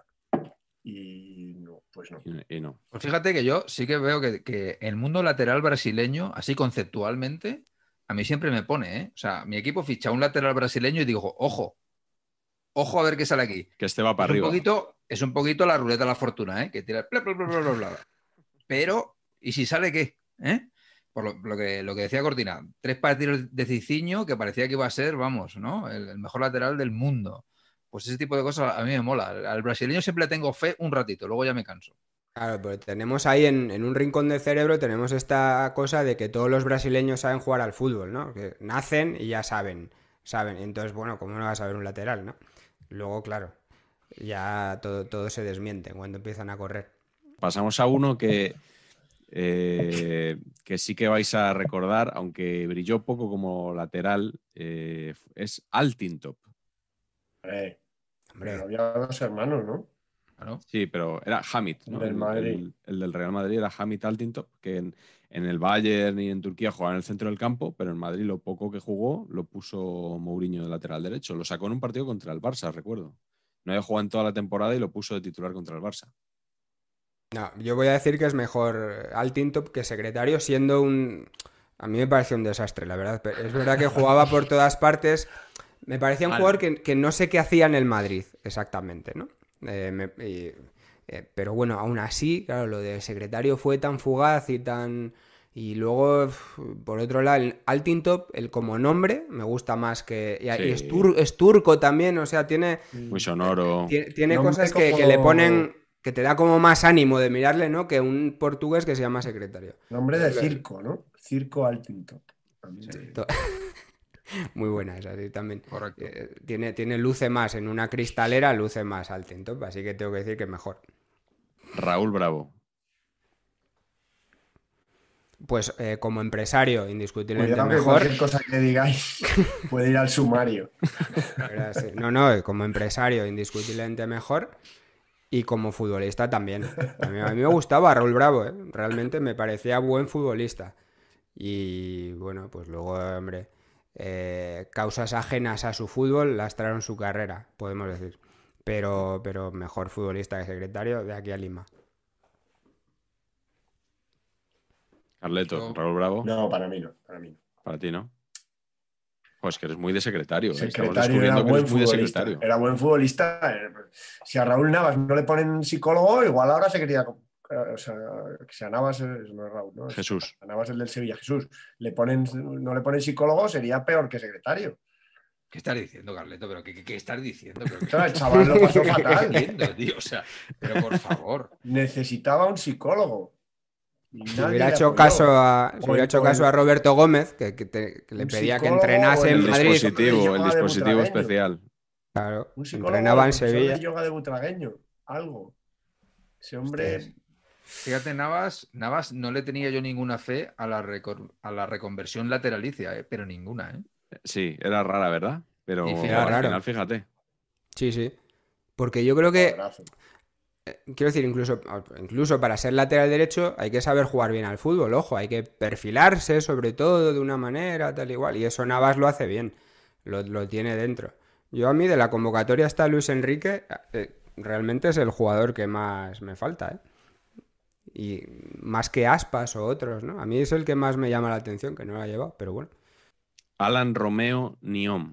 C: Y no, pues no.
D: Y no.
E: Pues fíjate que yo sí que veo que el mundo lateral brasileño, así conceptualmente, a mí siempre me pone, ¿eh? O sea, mi equipo ficha un lateral brasileño y digo, ojo a ver qué sale aquí.
D: Que este va para arriba.
E: Es un poquito la ruleta de la fortuna, ¿eh? Que tira bla, bla, bla, bla, bla, bla. Pero, ¿y si sale qué? ¿Eh? Por lo que decía Cortina, 3 partidos de Cicinho que parecía que iba a ser, vamos, ¿no? El mejor lateral del mundo. Pues ese tipo de cosas a mí me mola. Al brasileño siempre le tengo fe un ratito, luego ya me canso.
F: Claro, pero tenemos ahí en un rincón del cerebro, tenemos esta cosa de que todos los brasileños saben jugar al fútbol, ¿no? Que nacen y ya saben. Entonces, bueno, ¿cómo no vas a saber un lateral, no? Luego, claro, ya todo se desmiente cuando empiezan a correr.
D: Pasamos a uno que sí que vais a recordar, aunque brilló poco como lateral, es Altintop.
F: Hombre,
C: Pero había dos hermanos, ¿no?
E: Claro.
D: Sí, pero era Hamid, ¿no?
C: Del Madrid.
D: El del Real Madrid era Hamid Altintop, que en el Bayern y en Turquía jugaba en el centro del campo, pero en Madrid lo poco que jugó lo puso Mourinho de lateral derecho. Lo sacó en un partido contra el Barça, recuerdo. No había jugado en toda la temporada y lo puso de titular contra el Barça.
F: no, yo voy a decir que es mejor Altintop que secretario, siendo un... A mí me pareció un desastre, la verdad. Pero es verdad que jugaba por todas partes. Me parecía un jugador que no sé qué hacía en el Madrid exactamente, ¿no? Pero bueno, aún así, claro, lo de secretario fue tan fugaz y tan... Y luego, por otro lado, el Altintop, el como nombre, me gusta más que... Y
D: Sí.
F: es turco también, o sea, tiene
D: Muy sonoro.
F: Tiene
C: Nombre
F: cosas
C: como-
F: que le ponen... Que te da como más ánimo de mirarle, ¿no? Que un portugués que se llama secretario.
C: Nombre de circo, ¿no? Circo Altintop.
F: Muy buena esa, sí, también.
E: Correcto.
F: Tiene luce más en una cristalera, luce más Altintop, así que tengo que decir que mejor.
D: Raúl Bravo.
F: Pues como empresario, indiscutiblemente
C: Cuidado que
F: mejor.
C: cualquier cosa que digáis puede ir al sumario.
F: Sí. No, como empresario, indiscutiblemente mejor. Y como futbolista también. A mí me gustaba Raúl Bravo, ¿eh? Realmente me parecía buen futbolista. Y bueno, pues luego, hombre, causas ajenas a su fútbol lastraron su carrera, podemos decir. Pero mejor futbolista que secretario de aquí a Lima.
D: Carleto, Raúl Bravo.
C: No, para mí no.
D: Para ti, ¿no? Pues que eres muy de secretario. Estamos
C: Secretario
D: descubriendo
C: era
D: que
C: buen
D: eres muy de
C: futbolista.
D: secretario.
C: Era buen futbolista. Si a Raúl Navas no le ponen psicólogo, igual ahora se quería. O sea, que si a Navas no es Raúl, ¿no?
D: Jesús.
C: A Navas el del Sevilla, Jesús. No le ponen psicólogo, sería peor que secretario.
E: ¿Qué estás diciendo, Carleto? ¿Pero qué estás diciendo?
C: Claro, el chaval lo pasó fatal.
E: Tío, o sea, pero por favor.
C: Necesitaba un psicólogo.
F: Si hubiera hecho caso a Roberto Gómez, que le pedía que entrenase en Madrid.
D: El dispositivo especial.
F: Claro,
C: un psicólogo,
F: entrenaba en Sevilla.
C: De yoga de butragueño, algo. Ese hombre.
E: Fíjate, Navas no le tenía yo ninguna fe a la reconversión lateralicia, pero ninguna, ¿eh?
D: Sí, era rara, ¿verdad? Pero al final, fíjate.
F: Sí. Porque yo creo que. Quiero decir, incluso para ser lateral derecho hay que saber jugar bien al fútbol, ojo, hay que perfilarse sobre todo de una manera, tal igual, y eso Navas lo hace bien, lo tiene dentro. Yo a mí de la convocatoria hasta Luis Enrique, realmente es el jugador que más me falta, ¿eh? Y más que Aspas o otros, ¿no? A mí es el que más me llama la atención, que no lo ha llevado, pero bueno.
D: Alan Romeo Niom.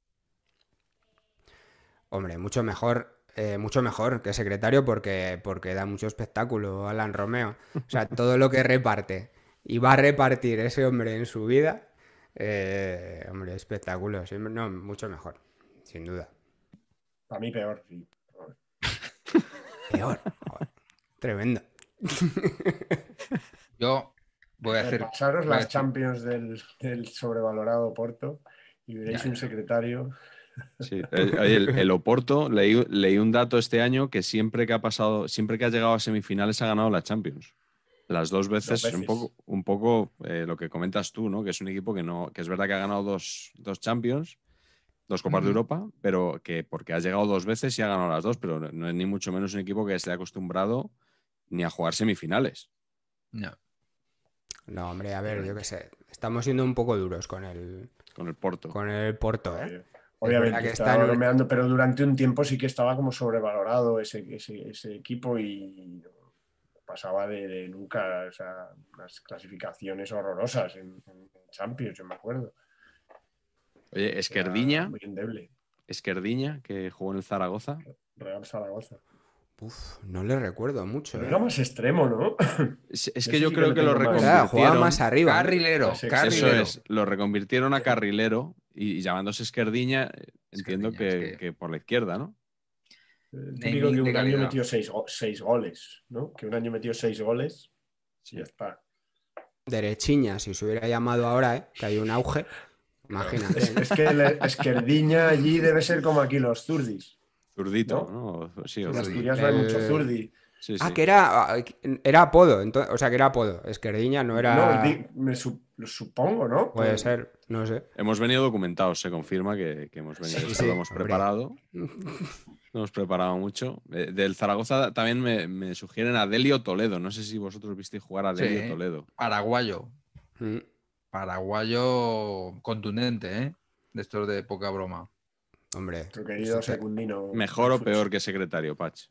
F: Hombre, mucho mejor que secretario porque da mucho espectáculo Alan Romeo. O sea, todo lo que reparte y va a repartir ese hombre en su vida, hombre, espectáculo. No, mucho mejor, sin duda.
C: Para mí peor, sí.
F: Peor. Joder, tremendo.
E: Yo voy a hacer...
C: Pasaros las Champions del sobrevalorado Oporto y veréis un secretario...
D: Sí, el Oporto, leí un dato este año que siempre que ha llegado a semifinales ha ganado la Champions. Las dos veces. Un poco lo que comentas tú, ¿no? Que es un equipo que es verdad que ha ganado dos Champions, dos Copas de Europa, pero que porque ha llegado dos veces y ha ganado las dos, pero no es ni mucho menos un equipo que esté acostumbrado ni a jugar semifinales.
F: No, hombre, a ver, yo qué sé. Estamos siendo un poco duros con el
D: Porto.
F: Con el Porto, ¿eh?
C: Obviamente, estaba bromeando, pero durante un tiempo sí que estaba como sobrevalorado ese equipo y pasaba de nunca, o sea, unas clasificaciones horrorosas en Champions, yo me acuerdo.
D: Oye, Esquerdiña.
C: Muy endeble.
D: Esquerdiña, que jugó en el Zaragoza.
C: Real Zaragoza.
F: No le recuerdo mucho.
C: Pero era más extremo, ¿no?
D: Es que yo creo que lo reconvirtieron.
F: Jugaba más arriba.
E: Carrilero.
D: Eso es, lo reconvirtieron a carrilero y llamándose Esquerdiña, entiendo que por la izquierda, ¿no?
C: Típico que un año metió 6 goles, ¿no? Que un año metió 6 goles y ya está.
F: Derechiña, si se hubiera llamado ahora, que hay un auge, imagínate.
C: Es que Esquerdiña allí debe ser como aquí los zurdis.
D: Zurdito, ¿no? Sí,
C: en Asturias no hay mucho zurdi.
F: Sí. Que era apodo, entonces, o sea que era apodo. Esquerdiña no era...
C: No, lo supongo, ¿no?
F: Puede ser, no sé.
D: Hemos venido documentados, se confirma que hemos venido. Esto lo hemos preparado. Lo hemos preparado mucho. Del Zaragoza también me sugieren a Delio Toledo. No sé si vosotros visteis jugar a Delio Toledo.
E: Paraguayo. Paraguayo contundente, ¿eh? De estos de poca broma.
F: Hombre.
C: Tu querido Secundino.
D: ¿Mejor o peor que secretario, Patch?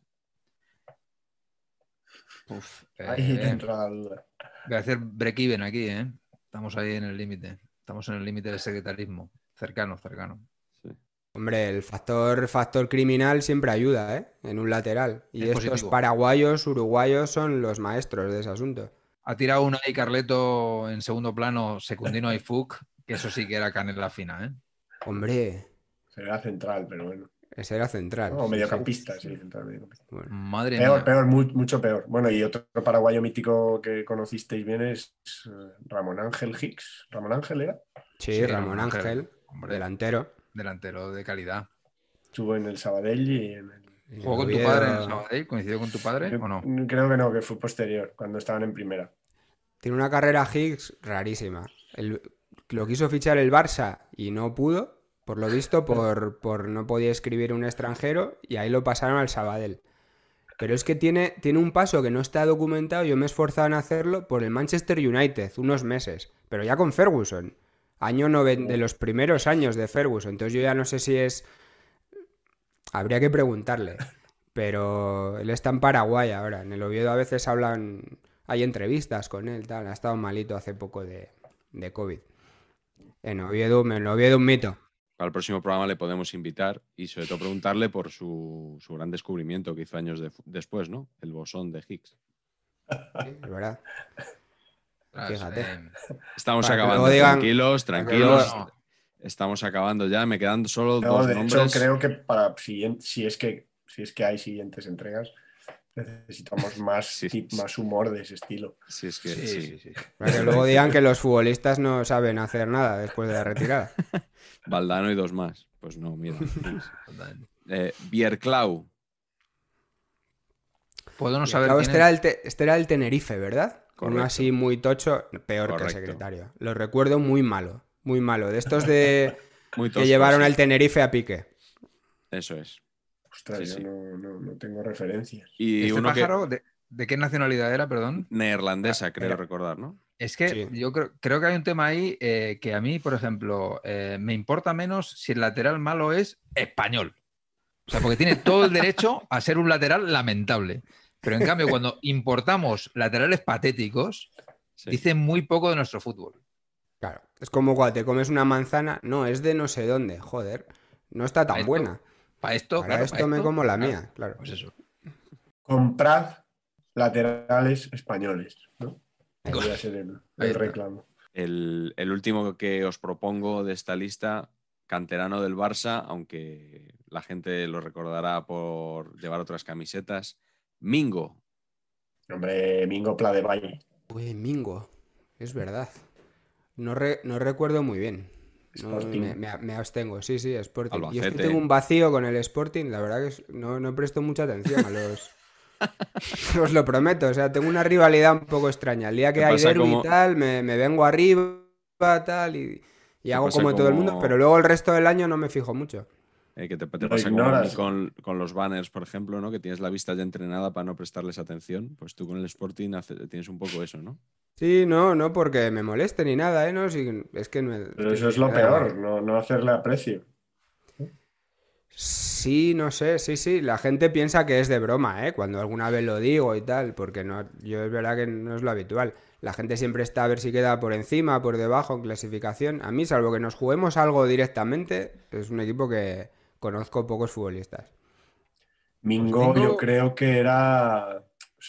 C: Ahí te entra la duda.
E: Voy a hacer break-even aquí, ¿eh? Estamos ahí en el límite. Estamos en el límite del secretarismo. Cercano.
F: Sí. Hombre, el factor criminal siempre ayuda, ¿eh? En un lateral. Y estos positivo. Paraguayos, uruguayos son los maestros de ese asunto.
E: Ha tirado una ahí Carleto en segundo plano, Secundino y Fuc, que eso sí que era canela fina, ¿eh?
F: Hombre.
C: Será central, pero bueno.
F: Ese era central.
C: No, mediocampista, sí, central, mediocampista.
F: Bueno.
E: Madre mía.
C: Peor, mucho peor. Bueno, y otro paraguayo mítico que conocisteis bien es Ramón Ángel Hicks. ¿Ramón Ángel era?
F: Sí, Ramón Ángel, hombre, delantero.
E: Delantero de calidad.
C: Estuvo en el Sabadell y en el...
E: ¿Jugó con tu padre en el Sabadell? ¿Coincidió con tu padre o no?
C: Creo que no, que fue posterior, cuando estaban en primera.
F: Tiene una carrera Higgs rarísima. Lo quiso fichar el Barça y no pudo, por lo visto, por no podía escribir un extranjero y ahí lo pasaron al Sabadell. Pero es que tiene un paso que no está documentado, yo me he esforzado en hacerlo, por el Manchester United, unos meses, pero ya con Ferguson. De los primeros años de Ferguson. Entonces yo ya no sé si es... Habría que preguntarle. Pero él está en Paraguay ahora. En el Oviedo a veces hay entrevistas con él, tal. Ha estado malito hace poco de COVID. En Oviedo un mito.
D: Para el próximo programa le podemos invitar y sobre todo preguntarle por su gran descubrimiento que hizo años después, ¿no? El bosón de Higgs.
F: Sí, es verdad. Fíjate.
D: Estamos acabando. Tranquilos. Estamos acabando ya. Me quedan solo dos nombres.
C: De hecho, creo que si es que hay siguientes entregas, necesitamos más humor de ese estilo.
D: Sí.
F: Para que luego digan que los futbolistas no saben hacer nada después de la retirada.
D: Valdano y dos más. Pues no, mira. Bierklau.
E: Puedo no saber
F: quién este era el Tenerife, ¿verdad? Correcto. Uno así muy tocho, peor que el secretario. Lo recuerdo muy malo. Muy malo. De estos que llevaron al Tenerife a pique.
D: Eso es.
C: Ostras, yo no tengo referencias.
E: Y uno pájaro, ¿de qué nacionalidad era, perdón?
D: Neerlandesa, creo recordar, ¿no?
E: Es que yo creo que hay un tema ahí que a mí, por ejemplo, me importa menos si el lateral malo es español. O sea, porque tiene todo el derecho a ser un lateral lamentable. Pero en cambio, cuando importamos laterales patéticos, dicen muy poco de nuestro fútbol.
F: Claro, es como cuando te comes una manzana, no, es de no sé dónde, joder, no está tan buena.
E: Para esto
F: me como la mía, claro.
E: Pues eso.
C: Comprad laterales españoles, ¿no? Podría ser el reclamo.
D: El último que os propongo de esta lista, canterano del Barça, aunque la gente lo recordará por llevar otras camisetas, Mingo.
C: Hombre, Mingo Pla de Valle.
F: Uy, Mingo, es verdad. No recuerdo muy bien. Me abstengo, sí, Sporting.
D: Albacete.
F: Y es que tengo un vacío con el Sporting, la verdad que no presto mucha atención a los... Os lo prometo, o sea, tengo una rivalidad un poco extraña. El día que hay derbi y tal, me vengo arriba tal y hago como todo el mundo, pero luego el resto del año no me fijo mucho.
D: Que te pasa como a mí con los banners, por ejemplo, ¿no? Que tienes la vista ya entrenada para no prestarles atención. Pues tú con el Sporting tienes un poco eso, ¿no?
F: Sí, no porque me moleste ni nada, ¿eh? No, sí, es que no,
C: pero eso es lo peor, no hacerle aprecio.
F: Sí, no sé, sí. La gente piensa que es de broma, ¿eh? Cuando alguna vez lo digo y tal, porque yo es verdad que no es lo habitual. La gente siempre está a ver si queda por encima, por debajo en clasificación. A mí, salvo que nos juguemos algo directamente, es un equipo que conozco pocos futbolistas.
C: Mingo, yo creo que era,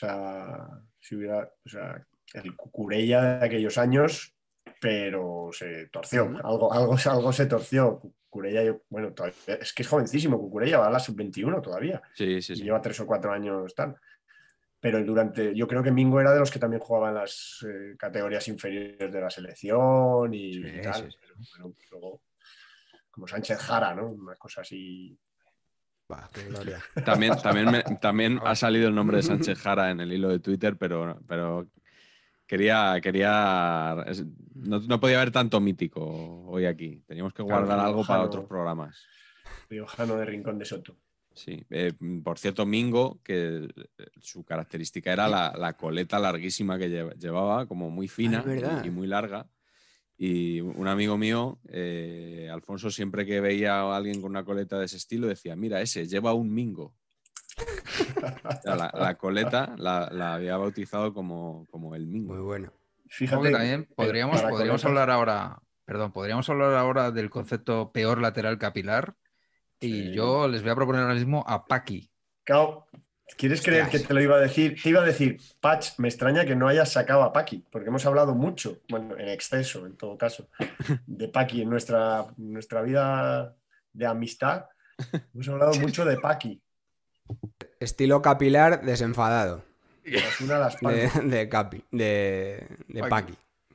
C: el Cucurella de aquellos años, pero se torció. Algo se torció. Cucurella, todavía, es que es jovencísimo. Cucurella va a la sub-21 todavía.
D: Sí.
C: Y lleva 3 o 4 años tal. Pero yo creo que Mingo era de los que también jugaban las categorías inferiores de la selección y tal. Pero luego, como Sánchez Jara, ¿no? Una cosa así.
F: Bah, qué gloria.
D: También ha salido el nombre de Sánchez Jara en el hilo de Twitter, pero no podía haber tanto mítico hoy aquí. Teníamos que guardar algo para otros programas.
C: Riojano de Rincón de Soto.
D: Sí. Por cierto, Mingo, que su característica era la coleta larguísima que llevaba, como muy fina y muy larga. Y un amigo mío, Alfonso, siempre que veía a alguien con una coleta de ese estilo, decía, mira, ese lleva un Mingo. La coleta la había bautizado como el Mingo.
F: Muy bueno.
E: Fíjate que también podríamos hablar ahora del concepto peor lateral capilar. Y yo les voy a proponer ahora mismo a Paqui.
C: Claro, ¿quieres creer que te lo iba a decir? Te iba a decir, Patch, me extraña que no hayas sacado a Paqui, porque hemos hablado mucho, en exceso en todo caso, de Paqui en nuestra vida de amistad. Hemos hablado mucho de Paqui.
F: Estilo capilar desenfadado.
C: Es una de las
F: de Paqui.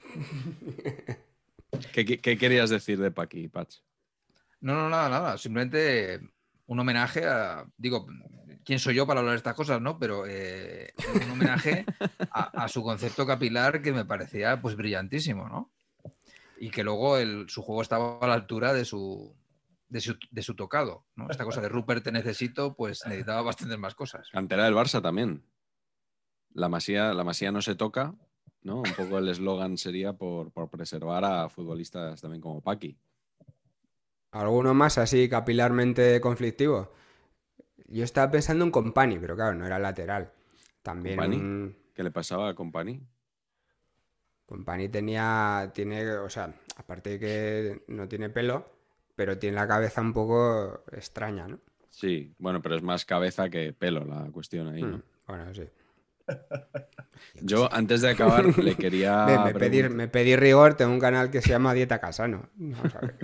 D: ¿Qué querías decir de Paqui, Patch?
E: No, nada. Simplemente un homenaje a... Digo, quién soy yo para hablar de estas cosas, ¿no? Pero un homenaje a su concepto capilar que me parecía pues brillantísimo, ¿no? Y que luego su juego estaba a la altura de su tocado, ¿no? Esta cosa de Rupert te necesito, pues necesitaba bastantes más cosas.
D: Cantera del Barça también. La Masía no se toca, ¿no? Un poco el eslogan sería por preservar a futbolistas también como Paqui.
F: ¿Alguno más así capilarmente conflictivo? Yo estaba pensando en Company, pero claro, no era lateral. También
D: ¿Company? ¿Qué le pasaba a Company?
F: Company tiene, o sea, aparte de que no tiene pelo, pero tiene la cabeza un poco extraña, ¿no?
D: Sí, bueno, pero es más cabeza que pelo la cuestión ahí, ¿no?
F: Bueno, sí.
D: Yo, antes de acabar, le quería
F: me pedí rigor, tengo un canal que se llama Dieta Casano. Vamos a ver.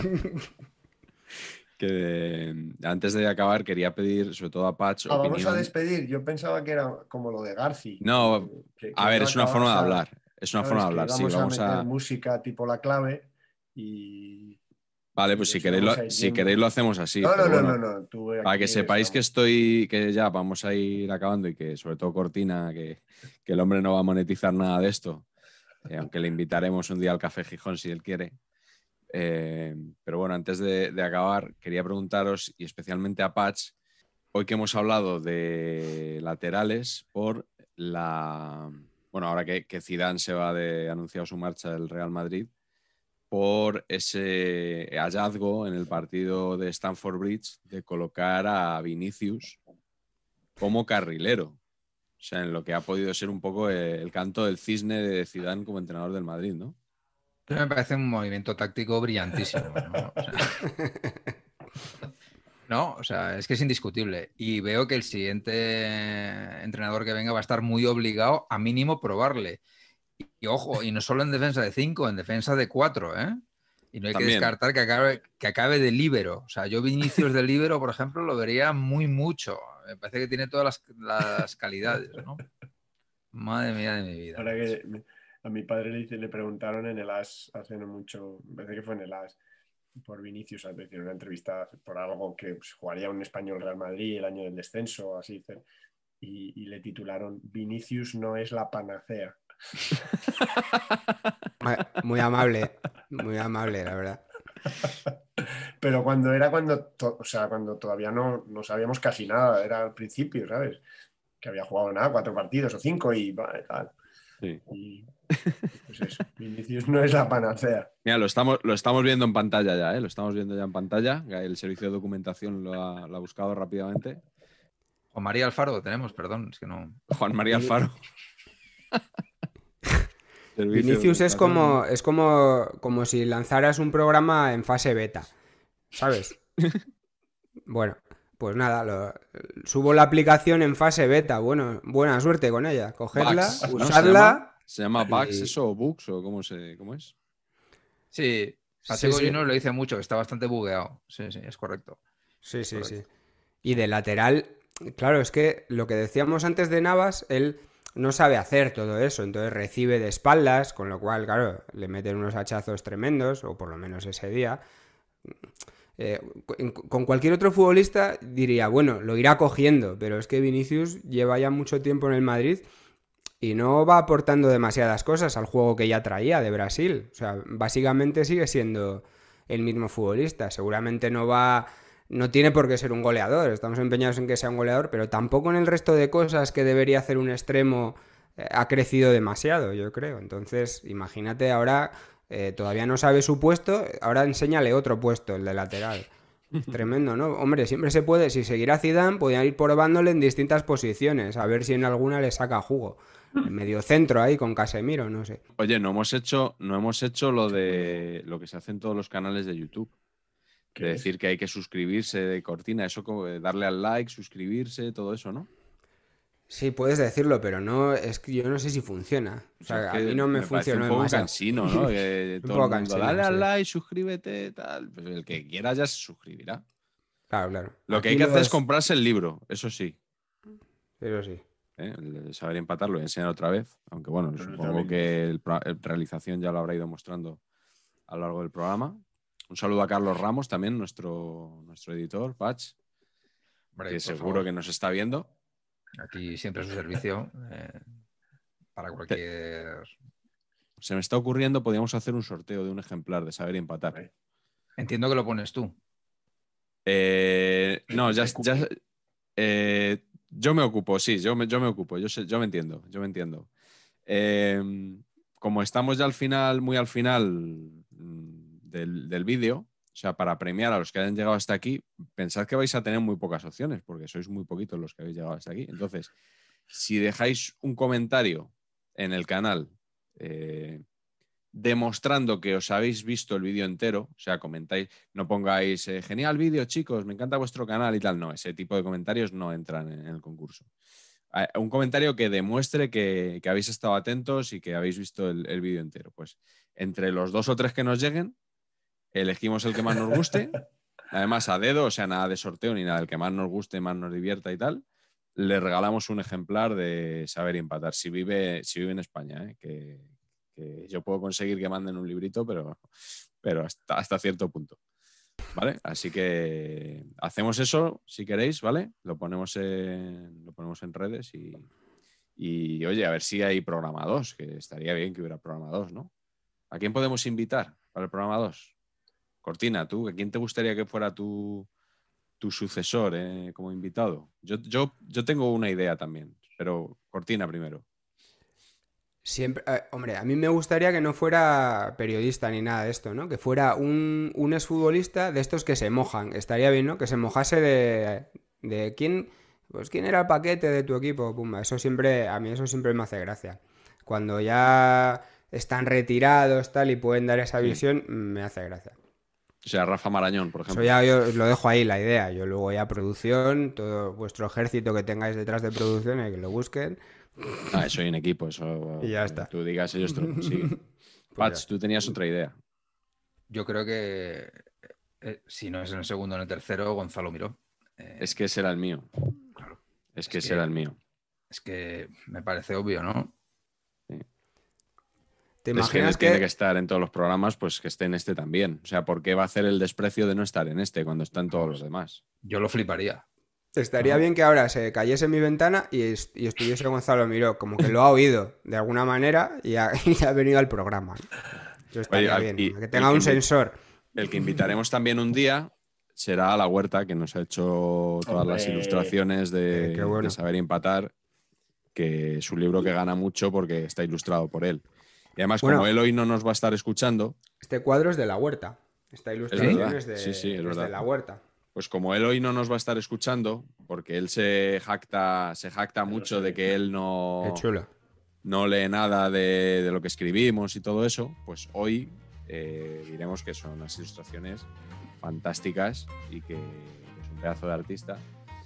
D: Antes de acabar, quería pedir, sobre todo a Patch, opinión.
C: Vamos a despedir. Yo pensaba que era como lo de Garci.
D: No, a ver, es una forma de hablar. Es una forma de hablar, sí.
C: Vamos a meter música tipo La Clave y...
D: Vale, pues si queréis lo hacemos así.
C: No.
D: Para que sepáis que ya vamos a ir acabando y que sobre todo Cortina, que el hombre no va a monetizar nada de esto, aunque le invitaremos un día al Café Gijón si él quiere. Pero bueno, antes de acabar, quería preguntaros, y especialmente a Patch, hoy que hemos hablado de laterales por bueno, ahora que Zidane se va anunciado su marcha del Real Madrid, por ese hallazgo en el partido de Stamford Bridge de colocar a Vinicius como carrilero. O sea, en lo que ha podido ser un poco el canto del cisne de Zidane como entrenador del Madrid, ¿no?
E: Me parece un movimiento táctico brillantísimo, ¿no? O sea, es que es indiscutible. Y veo que el siguiente entrenador que venga va a estar muy obligado a mínimo probarle. Y ojo, y no solo en defensa de 5, en defensa de 4, ¿eh? Y no hay que descartar que acabe de líbero. O sea, yo Vinicius de líbero, por ejemplo, lo vería mucho. Me parece que tiene todas las calidades, ¿no? Madre mía de mi vida.
C: Ahora que a mi padre le preguntaron en el AS hace no mucho, me parece que fue en el AS, por Vinicius, al decir una entrevista por algo que pues, jugaría un español Real Madrid el año del descenso, así, y le titularon Vinicius no es la panacea.
F: Muy amable, la verdad.
C: Pero cuando todavía no sabíamos casi nada, era al principio, ¿sabes? Que había jugado 4 partidos o 5 y tal.
D: Sí.
C: Y pues eso, Vinicius no es la panacea.
D: Mira, lo estamos viendo en pantalla ya, ¿eh? Lo estamos viendo ya en pantalla. El servicio de documentación lo ha buscado rápidamente.
E: Juan María Alfaro tenemos, perdón, es que no.
D: Juan María Alfaro.
F: Vinicius es como si lanzaras un programa en fase beta, ¿sabes? Bueno, pues nada, subo la aplicación en fase beta. Bueno, buena suerte con ella. Cogerla,
D: Bugs, ¿no?
F: usarla.
D: ¿Se llama Bugs eso o Bugs o cómo es?
E: Sí, Pacheco Junior lo dice mucho, que está bastante bugueado. Sí, es correcto.
F: Sí. Y de lateral, claro, es que lo que decíamos antes de Navas, él no sabe hacer todo eso, entonces recibe de espaldas, con lo cual, claro, le meten unos hachazos tremendos, o por lo menos ese día. Con cualquier otro futbolista diría, bueno, lo irá cogiendo, pero es que Vinicius lleva ya mucho tiempo en el Madrid y no va aportando demasiadas cosas al juego que ya traía de Brasil. O sea, básicamente sigue siendo el mismo futbolista. Seguramente no tiene por qué ser un goleador, estamos empeñados en que sea un goleador, pero tampoco en el resto de cosas que debería hacer un extremo ha crecido demasiado, yo creo. Entonces, imagínate ahora, todavía no sabe su puesto, ahora enséñale otro puesto, el de lateral. Tremendo, ¿no? Hombre, siempre se puede, si seguirá Zidane, podrían ir probándole en distintas posiciones, a ver si en alguna le saca jugo. En medio centro ahí con Casemiro, no sé.
D: Oye, no hemos hecho lo de lo que se hace en todos los canales de YouTube. De decir que hay que suscribirse de Cortina, eso como darle al like, suscribirse, todo eso, ¿no?
F: Sí, puedes decirlo, pero no, es que yo no sé si funciona. O sea, a mí no me funcionó
D: un poco cansino, ¿no? Que todo el mundo, dale al like, suscríbete, tal. Pues el que quiera ya se suscribirá.
F: Claro.
D: Lo que hay que hacer es comprarse el libro, eso sí.
F: Eso sí.
D: El saber empatar lo voy a enseñar otra vez, aunque bueno, pero supongo que la realización ya lo habrá ido mostrando a lo largo del programa. Un saludo a Carlos Ramos también, nuestro editor, Patch.
E: Hombre,
D: que
E: por
D: seguro
E: favor.
D: que nos está viendo.
E: Aquí siempre a su servicio para cualquier...
D: Se me está ocurriendo, podríamos hacer un sorteo de un ejemplar de Saber y Empatar.
E: Entiendo que lo pones tú.
D: No, yo me ocupo, sí, yo me ocupo, yo me entiendo. Como estamos ya muy al final del vídeo, o sea, para premiar a los que hayan llegado hasta aquí, pensad que vais a tener muy pocas opciones, porque sois muy poquitos los que habéis llegado hasta aquí. Entonces, si dejáis un comentario en el canal demostrando que os habéis visto el vídeo entero, o sea, comentáis, no pongáis genial vídeo, chicos, me encanta vuestro canal y tal, no, ese tipo de comentarios no entran en el concurso. Un comentario que demuestre que habéis estado atentos y que habéis visto el vídeo entero. Pues entre los 2 o 3 que nos lleguen, elegimos el que más nos guste, además a dedo, o sea, nada de sorteo ni nada, el que más nos guste, más nos divierta y tal, le regalamos un ejemplar de Saber y Empatar, si vive en España, que yo puedo conseguir que manden un librito, pero hasta cierto punto. ¿Vale? Así que hacemos eso si queréis, ¿vale? Lo ponemos en redes y oye, a ver si hay programa 2, que estaría bien que hubiera programa 2, ¿no? ¿A quién podemos invitar para el programa 2? Cortina, ¿tú? ¿A quién te gustaría que fuera tu sucesor como invitado? Yo tengo una idea también, pero Cortina primero.
F: Siempre, hombre, a mí me gustaría que no fuera periodista ni nada de esto, ¿no? Que fuera un exfutbolista de estos que se mojan. Estaría bien, ¿no? Que se mojase de quién, pues quién era el paquete de tu equipo, pumba. A mí eso siempre me hace gracia. Cuando ya están retirados tal y pueden dar esa visión, me hace gracia.
D: O sea, Rafa Marañón, por ejemplo.
F: Eso ya yo lo dejo ahí la idea. Yo luego ya producción, todo vuestro ejército que tengáis detrás de producción, que lo busquen.
D: Eso hay en equipo, eso.
F: Y ya está.
D: Tú digas, ellos te lo consiguen. Pats, tú tenías otra idea.
E: Yo creo que si no es en el segundo o en el tercero, Gonzalo Miró.
D: Es que ese era el mío.
E: Claro.
D: Ese era el mío.
E: Es que me parece obvio, ¿no?
D: Sí.
F: ¿Te
D: es
F: imaginas
D: que tiene que estar en todos los programas, pues que esté en este también. O sea, ¿por qué va a hacer el desprecio de no estar en este cuando están todos los demás?
E: Yo lo fliparía.
F: Estaría bien que ahora se cayese en mi ventana y estuviese Gonzalo Miró, como que lo ha oído de alguna manera y ha venido al programa. Eso estaría bien, que tenga un sensor.
D: El que invitaremos también un día será a La Huerta, que nos ha hecho todas las ilustraciones de Saber y Empatar, que es un libro que gana mucho porque está ilustrado por él. Y además, como él hoy no nos va a estar escuchando...
F: Este cuadro es de La Huerta. Esta ilustración es de La Huerta.
D: Pues como él hoy no nos va a estar escuchando, porque él se jacta mucho de que él no lee nada de lo que escribimos y todo eso, pues hoy diremos que son unas ilustraciones fantásticas y que es un pedazo de artista.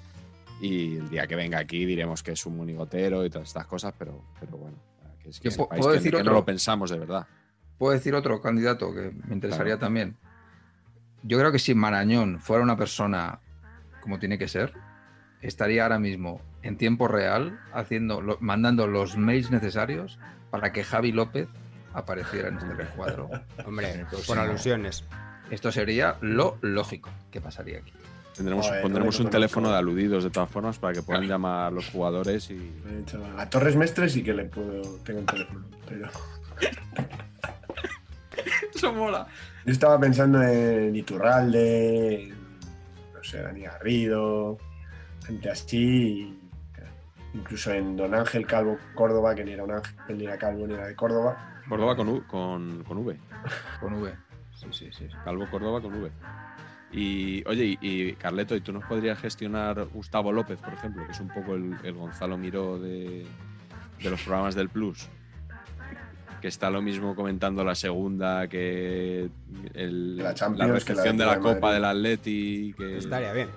D: Y el día que venga aquí diremos que es un monigotero y todas estas cosas, pero bueno, que no lo pensamos de verdad.
E: Puedo decir otro candidato que me interesaría también. Yo creo que si Marañón fuera una persona como tiene que ser, estaría ahora mismo en tiempo real mandando los mails necesarios para que Javi López apareciera en este recuadro.
F: Hombre, por alusiones.
E: Esto sería lo lógico que pasaría aquí.
D: Pondremos un teléfono de aludidos de todas formas para que puedan llamar a los jugadores y...
C: A Torres Mestres sí que tengo un teléfono, pero...
E: Eso mola.
C: Yo estaba pensando en Iturralde, no sé, Dani Garrido, gente así, incluso en Don Ángel Calvo Córdoba, que ni era un Ángel, ni era Calvo, ni era de Córdoba.
D: Córdoba con V.
E: Con V. Sí.
D: Calvo Córdoba con V. Y oye, y Carleto, ¿y tú nos podrías gestionar Gustavo López, por ejemplo, que es un poco el Gonzalo Miró de los programas del Plus? Que está lo mismo comentando la segunda que la recepción de la Copa del Atleti. Que...
F: Estaría bien.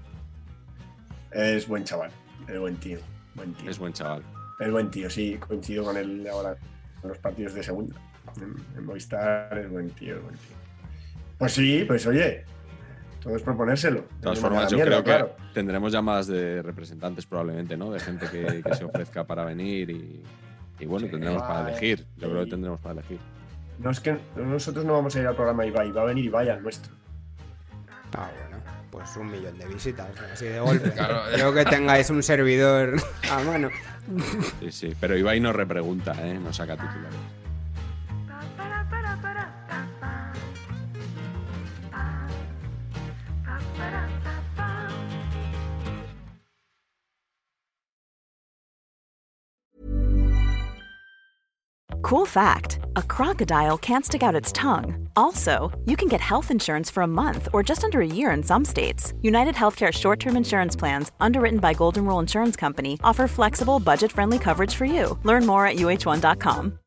C: Es buen chaval, es buen tío.
D: Es buen chaval.
C: Es buen tío, sí, coincido con él ahora en los partidos de segunda. En Movistar es buen tío. Pues sí, pues oye, todo es proponérselo.
D: De todas formas, yo creo que tendremos llamadas de representantes probablemente, ¿no? De gente que se ofrezca para venir y bueno, tendremos para elegir. Yo creo que tendremos para elegir.
C: No es que nosotros no vamos a ir al programa Ibai, va a venir Ibai al nuestro.
F: Bueno. pues 1 millón de visitas, así de golpe. Claro, creo que tengáis un servidor a mano.
D: Sí, pero Ibai no repregunta, no saca titulares.
G: Cool fact, a crocodile can't stick out its tongue. Also, you can get health insurance for a month or just under a year in some states. United Healthcare short-term insurance plans, underwritten by Golden Rule Insurance Company, offer flexible, budget-friendly coverage for you. Learn more at uh1.com.